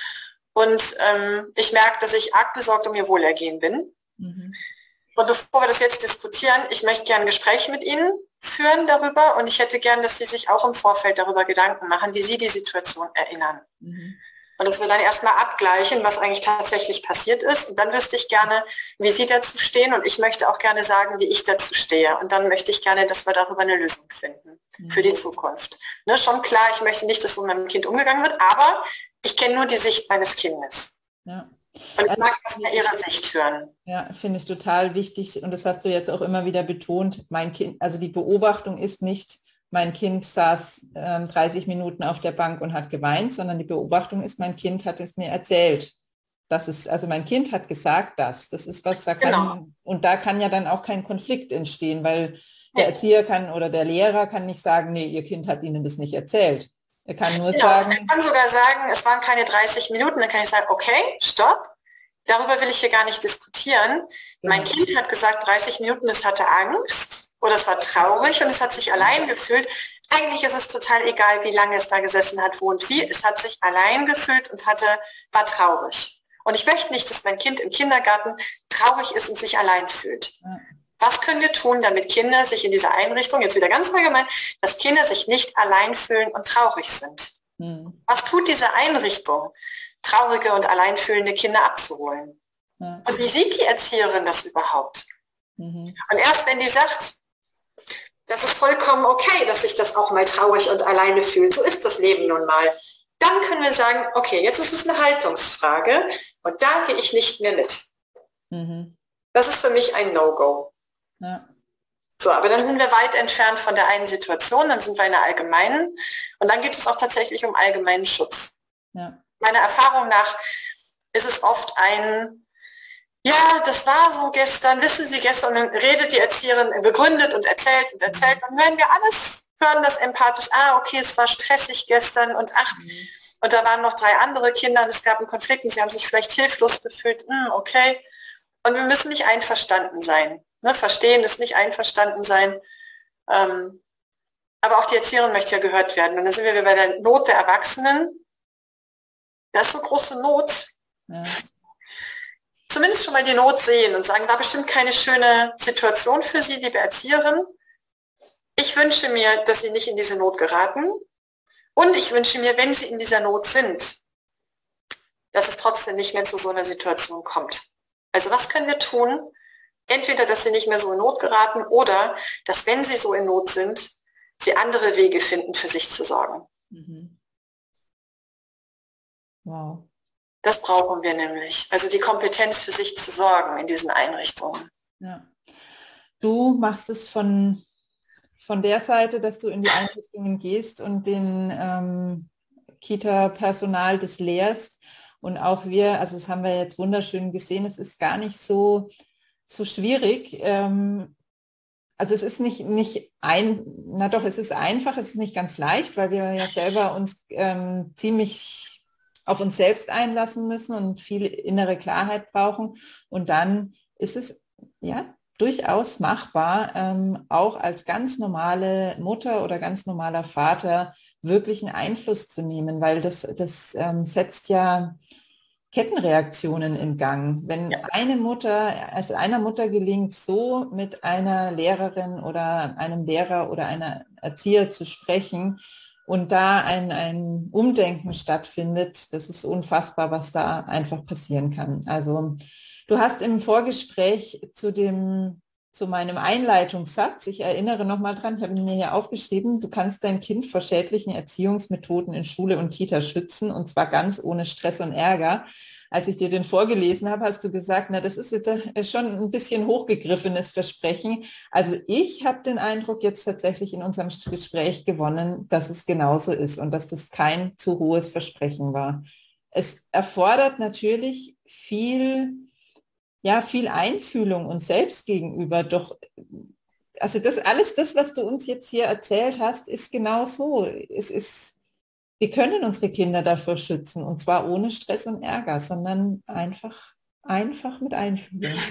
Und ähm, ich merke, dass ich arg besorgt um ihr Wohlergehen bin. Mhm. Und bevor wir das jetzt diskutieren, ich möchte gerne ein Gespräch mit Ihnen führen darüber und ich hätte gern, dass Sie sich auch im Vorfeld darüber Gedanken machen, wie Sie die Situation erinnern. Mhm. Und dass wir dann erstmal abgleichen, was eigentlich tatsächlich passiert ist. Und dann wüsste ich gerne, wie Sie dazu stehen und ich möchte auch gerne sagen, wie ich dazu stehe. Und dann möchte ich gerne, dass wir darüber eine Lösung finden mhm. für die Zukunft. Ne, schon klar, ich möchte nicht, dass so mit meinem Kind umgegangen wird, aber ich kenne nur die Sicht meines Kindes. Ja. Und ich mag das in ihrer Sicht hören. Ja, finde ich total wichtig. Und das hast du jetzt auch immer wieder betont. Mein Kind, also die Beobachtung ist nicht, mein Kind saß ähm, dreißig Minuten auf der Bank und hat geweint, sondern die Beobachtung ist, mein Kind hat es mir erzählt. Das ist, also mein Kind hat gesagt, das. Das ist was, da kann, genau. Und da kann ja dann auch kein Konflikt entstehen, weil der Erzieher kann oder der Lehrer kann nicht sagen, nee, ihr Kind hat Ihnen das nicht erzählt. Er kann nur genau, sagen... Er kann sogar sagen, es waren keine dreißig Minuten, dann kann ich sagen, okay, stopp, darüber will ich hier gar nicht diskutieren. Genau. Mein Kind hat gesagt, dreißig Minuten, es hatte Angst oder es war traurig und es hat sich allein gefühlt. Eigentlich ist es total egal, wie lange es da gesessen hat, wo und wie. Es hat sich allein gefühlt und hatte, war traurig. Und ich möchte nicht, dass mein Kind im Kindergarten traurig ist und sich allein fühlt. Ja. Was können wir tun, damit Kinder sich in dieser Einrichtung, jetzt wieder ganz allgemein, dass Kinder sich nicht allein fühlen und traurig sind? Hm. Was tut diese Einrichtung, traurige und alleinfühlende Kinder abzuholen? Ja. Und wie sieht die Erzieherin das überhaupt? Mhm. Und erst wenn die sagt, das ist vollkommen okay, dass sich das auch mal traurig und alleine fühlt, so ist das Leben nun mal, dann können wir sagen, okay, jetzt ist es eine Haltungsfrage und da gehe ich nicht mehr mit. Mhm. Das ist für mich ein No-Go. Ja. So, aber dann sind wir weit entfernt von der einen Situation, dann sind wir in der allgemeinen und dann geht es auch tatsächlich um allgemeinen Schutz. Ja. Meiner Erfahrung nach ist es oft ein, ja, das war so gestern, wissen Sie gestern, und dann redet die Erzieherin, begründet und erzählt und erzählt, dann hören wir alles, hören das empathisch, ah, okay, es war stressig gestern und ach, mhm. und da waren noch drei andere Kinder und es gab einen Konflikt und sie haben sich vielleicht hilflos gefühlt, hm, okay, und wir müssen nicht einverstanden sein. Ne, verstehen ist nicht einverstanden sein. Ähm, aber auch die Erzieherin möchte ja gehört werden. Und dann sind wir bei der Not der Erwachsenen. Da ist so große Not. Ja. Zumindest schon mal die Not sehen und sagen, war bestimmt keine schöne Situation für Sie, liebe Erzieherin. Ich wünsche mir, dass Sie nicht in diese Not geraten. Und ich wünsche mir, wenn Sie in dieser Not sind, dass es trotzdem nicht mehr zu so einer Situation kommt. Also was können wir tun? Entweder, dass sie nicht mehr so in Not geraten oder, dass wenn sie so in Not sind, sie andere Wege finden, für sich zu sorgen. Mhm. Wow. Das brauchen wir nämlich. Also die Kompetenz, für sich zu sorgen in diesen Einrichtungen. Ja. Du machst es von, von der Seite, dass du in die Einrichtungen gehst und den ähm, Kita-Personal das lehrst. Und auch wir, also das haben wir jetzt wunderschön gesehen, es ist gar nicht so... so schwierig. Ähm, also es ist nicht, nicht ein, na doch, es ist einfach, es ist nicht ganz leicht, weil wir ja selber uns ähm, ziemlich auf uns selbst einlassen müssen und viel innere Klarheit brauchen. Und dann ist es ja durchaus machbar, ähm, auch als ganz normale Mutter oder ganz normaler Vater wirklichen Einfluss zu nehmen, weil das, das ähm, setzt ja Kettenreaktionen in Gang. Wenn Ja. eine Mutter, also einer Mutter gelingt, so mit einer Lehrerin oder einem Lehrer oder einer Erzieher zu sprechen und da ein, ein Umdenken stattfindet, das ist unfassbar, was da einfach passieren kann. Also du hast im Vorgespräch zu dem zu meinem Einleitungssatz, ich erinnere nochmal dran, ich habe ihn mir hier aufgeschrieben, du kannst dein Kind vor schädlichen Erziehungsmethoden in Schule und Kita schützen, und zwar ganz ohne Stress und Ärger. Als ich dir den vorgelesen habe, hast du gesagt, na, das ist jetzt schon ein bisschen hochgegriffenes Versprechen. Also ich habe den Eindruck jetzt tatsächlich in unserem Gespräch gewonnen, dass es genauso ist und dass das kein zu hohes Versprechen war. Es erfordert natürlich viel ja, viel Einfühlung uns selbst gegenüber. Doch, also das alles, das, was du uns jetzt hier erzählt hast, ist genau so. Es ist, wir können unsere Kinder davor schützen, und zwar ohne Stress und Ärger, sondern einfach, einfach mit Einfühlung.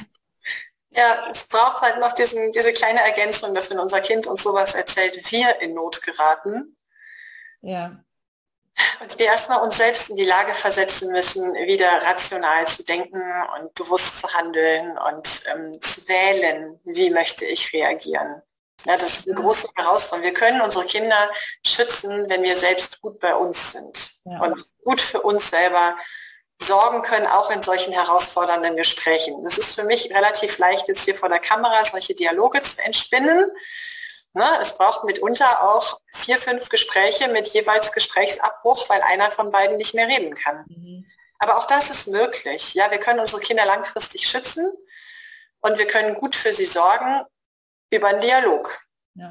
Ja, es braucht halt noch diesen, diese kleine Ergänzung, dass wenn unser Kind uns sowas erzählt, wir in Not geraten. Ja. Und wir erstmal uns selbst in die Lage versetzen müssen, wieder rational zu denken und bewusst zu handeln und ähm, zu wählen, wie möchte ich reagieren. Ja, das ist eine große Herausforderung. Wir können unsere Kinder schützen, wenn wir selbst gut bei uns sind Ja. und gut für uns selber sorgen können, auch in solchen herausfordernden Gesprächen. Es ist für mich relativ leicht, jetzt hier vor der Kamera solche Dialoge zu entspinnen. Ne, es braucht mitunter auch vier, fünf Gespräche mit jeweils Gesprächsabbruch, weil einer von beiden nicht mehr reden kann. Mhm. Aber auch das ist möglich. Ja, wir können unsere Kinder langfristig schützen und wir können gut für sie sorgen über einen Dialog. Ja.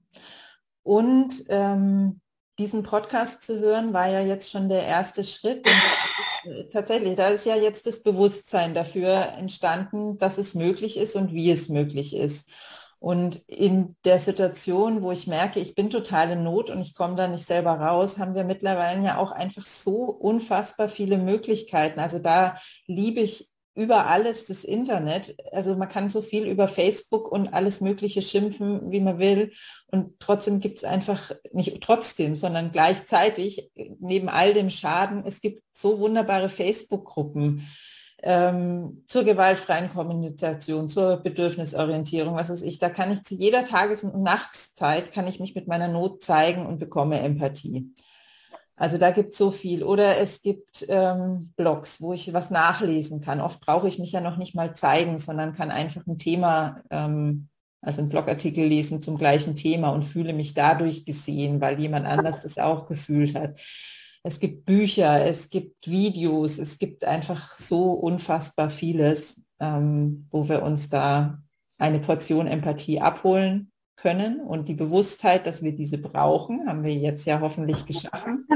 Und ähm, diesen Podcast zu hören, war ja jetzt schon der erste Schritt. Und tatsächlich, da ist ja jetzt das Bewusstsein dafür entstanden, dass es möglich ist und wie es möglich ist. Und in der Situation, wo ich merke, ich bin total in Not und ich komme da nicht selber raus, haben wir mittlerweile ja auch einfach so unfassbar viele Möglichkeiten. Also da liebe ich über alles das Internet. Also man kann so viel über Facebook und alles Mögliche schimpfen, wie man will. Und trotzdem gibt es einfach, nicht trotzdem, sondern gleichzeitig, neben all dem Schaden, es gibt so wunderbare Facebook-Gruppen ähm, zur gewaltfreien Kommunikation, zur Bedürfnisorientierung, was weiß ich. Da kann ich zu jeder Tages- und Nachtszeit, kann ich mich mit meiner Not zeigen und bekomme Empathie. Also da gibt es so viel. Oder es gibt ähm, Blogs, wo ich was nachlesen kann. Oft brauche ich mich ja noch nicht mal zeigen, sondern kann einfach ein Thema, ähm, also einen Blogartikel lesen zum gleichen Thema und fühle mich dadurch gesehen, weil jemand anders das auch gefühlt hat. Es gibt Bücher, es gibt Videos, es gibt einfach so unfassbar vieles, ähm, wo wir uns da eine Portion Empathie abholen können. Und die Bewusstheit, dass wir diese brauchen, haben wir jetzt ja hoffentlich geschaffen.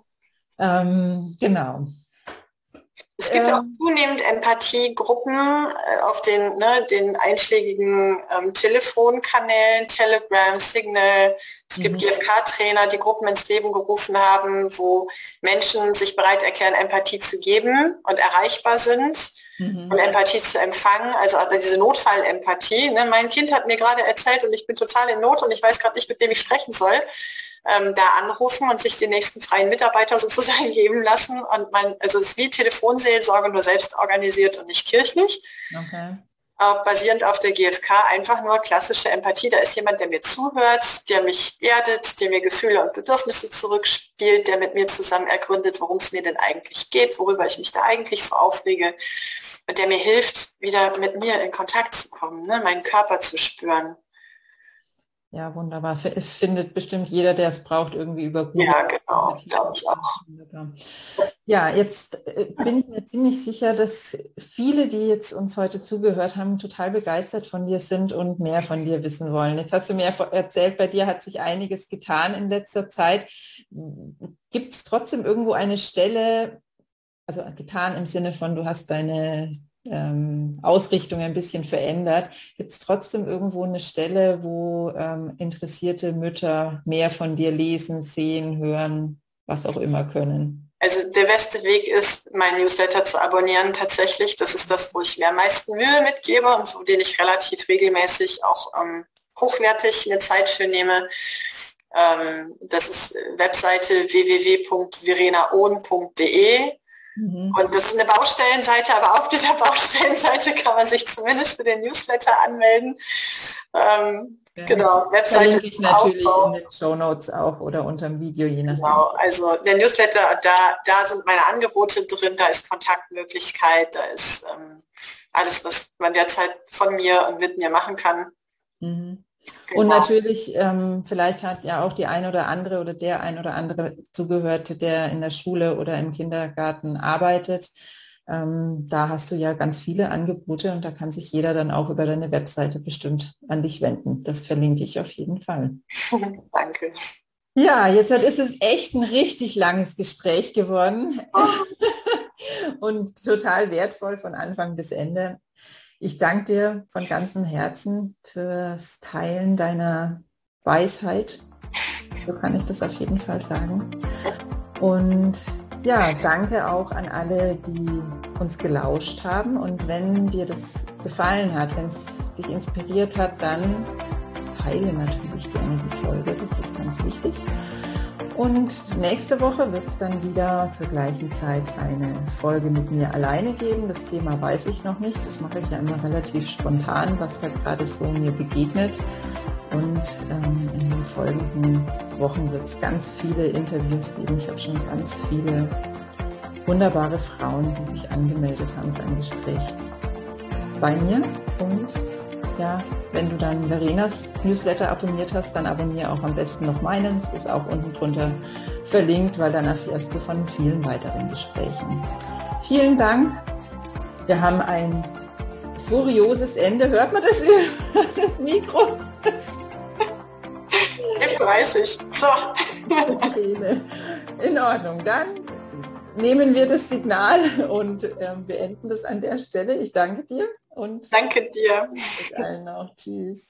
ähm, genau. Es gibt auch zunehmend Empathiegruppen äh, auf den, ne, den einschlägigen ähm, Telefonkanälen, Telegram, Signal. Es gibt mhm. G F K-Trainer, die Gruppen ins Leben gerufen haben, wo Menschen sich bereit erklären, Empathie zu geben und erreichbar sind mhm. und Empathie zu empfangen. Also diese Notfallempathie. Ne? Mein Kind hat mir gerade erzählt und ich bin total in Not und ich weiß gerade nicht, mit wem ich sprechen soll. Ähm, da anrufen und sich den nächsten freien Mitarbeiter sozusagen geben lassen. Und man, also es ist wie Telefonseelsorge, nur selbst organisiert und nicht kirchlich. Okay. Äh, basierend auf der G F K einfach nur klassische Empathie. Da ist jemand, der mir zuhört, der mich erdet, der mir Gefühle und Bedürfnisse zurückspielt, der mit mir zusammen ergründet, worum es mir denn eigentlich geht, worüber ich mich da eigentlich so aufrege. Und der mir hilft, wieder mit mir in Kontakt zu kommen, ne? Meinen Körper zu spüren. Ja, wunderbar. F- Findet bestimmt jeder, der es braucht, irgendwie über Google. Ja, genau, glaube ich auch. Ja, jetzt bin ich mir ziemlich sicher, dass viele, die jetzt uns heute zugehört haben, total begeistert von dir sind und mehr von dir wissen wollen. Jetzt hast du mir erzählt, bei dir hat sich einiges getan in letzter Zeit. Gibt es trotzdem irgendwo eine Stelle, also getan im Sinne von, du hast deine ähm, Ausrichtung ein bisschen verändert. Gibt es trotzdem irgendwo eine Stelle, wo ähm, interessierte Mütter mehr von dir lesen, sehen, hören, was auch immer können? Also der beste Weg ist, meinen Newsletter zu abonnieren tatsächlich. Das ist das, wo ich mir am meisten Mühe mitgebe und für den ich relativ regelmäßig auch ähm, hochwertig mir Zeit für nehme. Ähm, das ist Webseite w w w punkt verena ohn punkt d e. Mhm. Und das ist eine Baustellenseite, aber auf dieser Baustellenseite kann man sich zumindest für den Newsletter anmelden. Ähm, ja. Genau, Webseite verlinke ich natürlich Aufbau. In den Shownotes auch oder unter dem Video, je nachdem. Genau, also der Newsletter, da, da sind meine Angebote drin, da ist Kontaktmöglichkeit, da ist ähm, alles, was man derzeit von mir und mit mir machen kann. Mhm. Genau. Und natürlich, ähm, vielleicht hat ja auch die ein oder andere oder der ein oder andere zugehört, der in der Schule oder im Kindergarten arbeitet. Ähm, da hast du ja ganz viele Angebote und da kann sich jeder dann auch über deine Webseite bestimmt an dich wenden. Das verlinke ich auf jeden Fall. Danke. Ja, jetzt ist es echt ein richtig langes Gespräch geworden und total wertvoll von Anfang bis Ende. Ich danke dir von ganzem Herzen fürs Teilen deiner Weisheit. So kann ich das auf jeden Fall sagen. Und ja, danke auch an alle, die uns gelauscht haben. Und wenn dir das gefallen hat, wenn es dich inspiriert hat, dann teile natürlich gerne die Folge. Das ist ganz wichtig. Und nächste Woche wird es dann wieder zur gleichen Zeit eine Folge mit mir alleine geben. Das Thema weiß ich noch nicht. Das mache ich ja immer relativ spontan, was da gerade so mir begegnet. Und ähm, in den folgenden Wochen wird es ganz viele Interviews geben. Ich habe schon ganz viele wunderbare Frauen, die sich angemeldet haben für ein Gespräch bei mir. Und ja, wenn du dann Verenas Newsletter abonniert hast, dann abonniere auch am besten noch meinen. Es ist auch unten drunter verlinkt, weil dann erfährst du von vielen weiteren Gesprächen. Vielen Dank. Wir haben ein furioses Ende. Hört man das über das Mikro? F dreißig. So. In Ordnung. Dann nehmen wir das Signal und äh, beenden das an der Stelle. Ich danke dir. Und danke dir. Bis allen auch. Tschüss.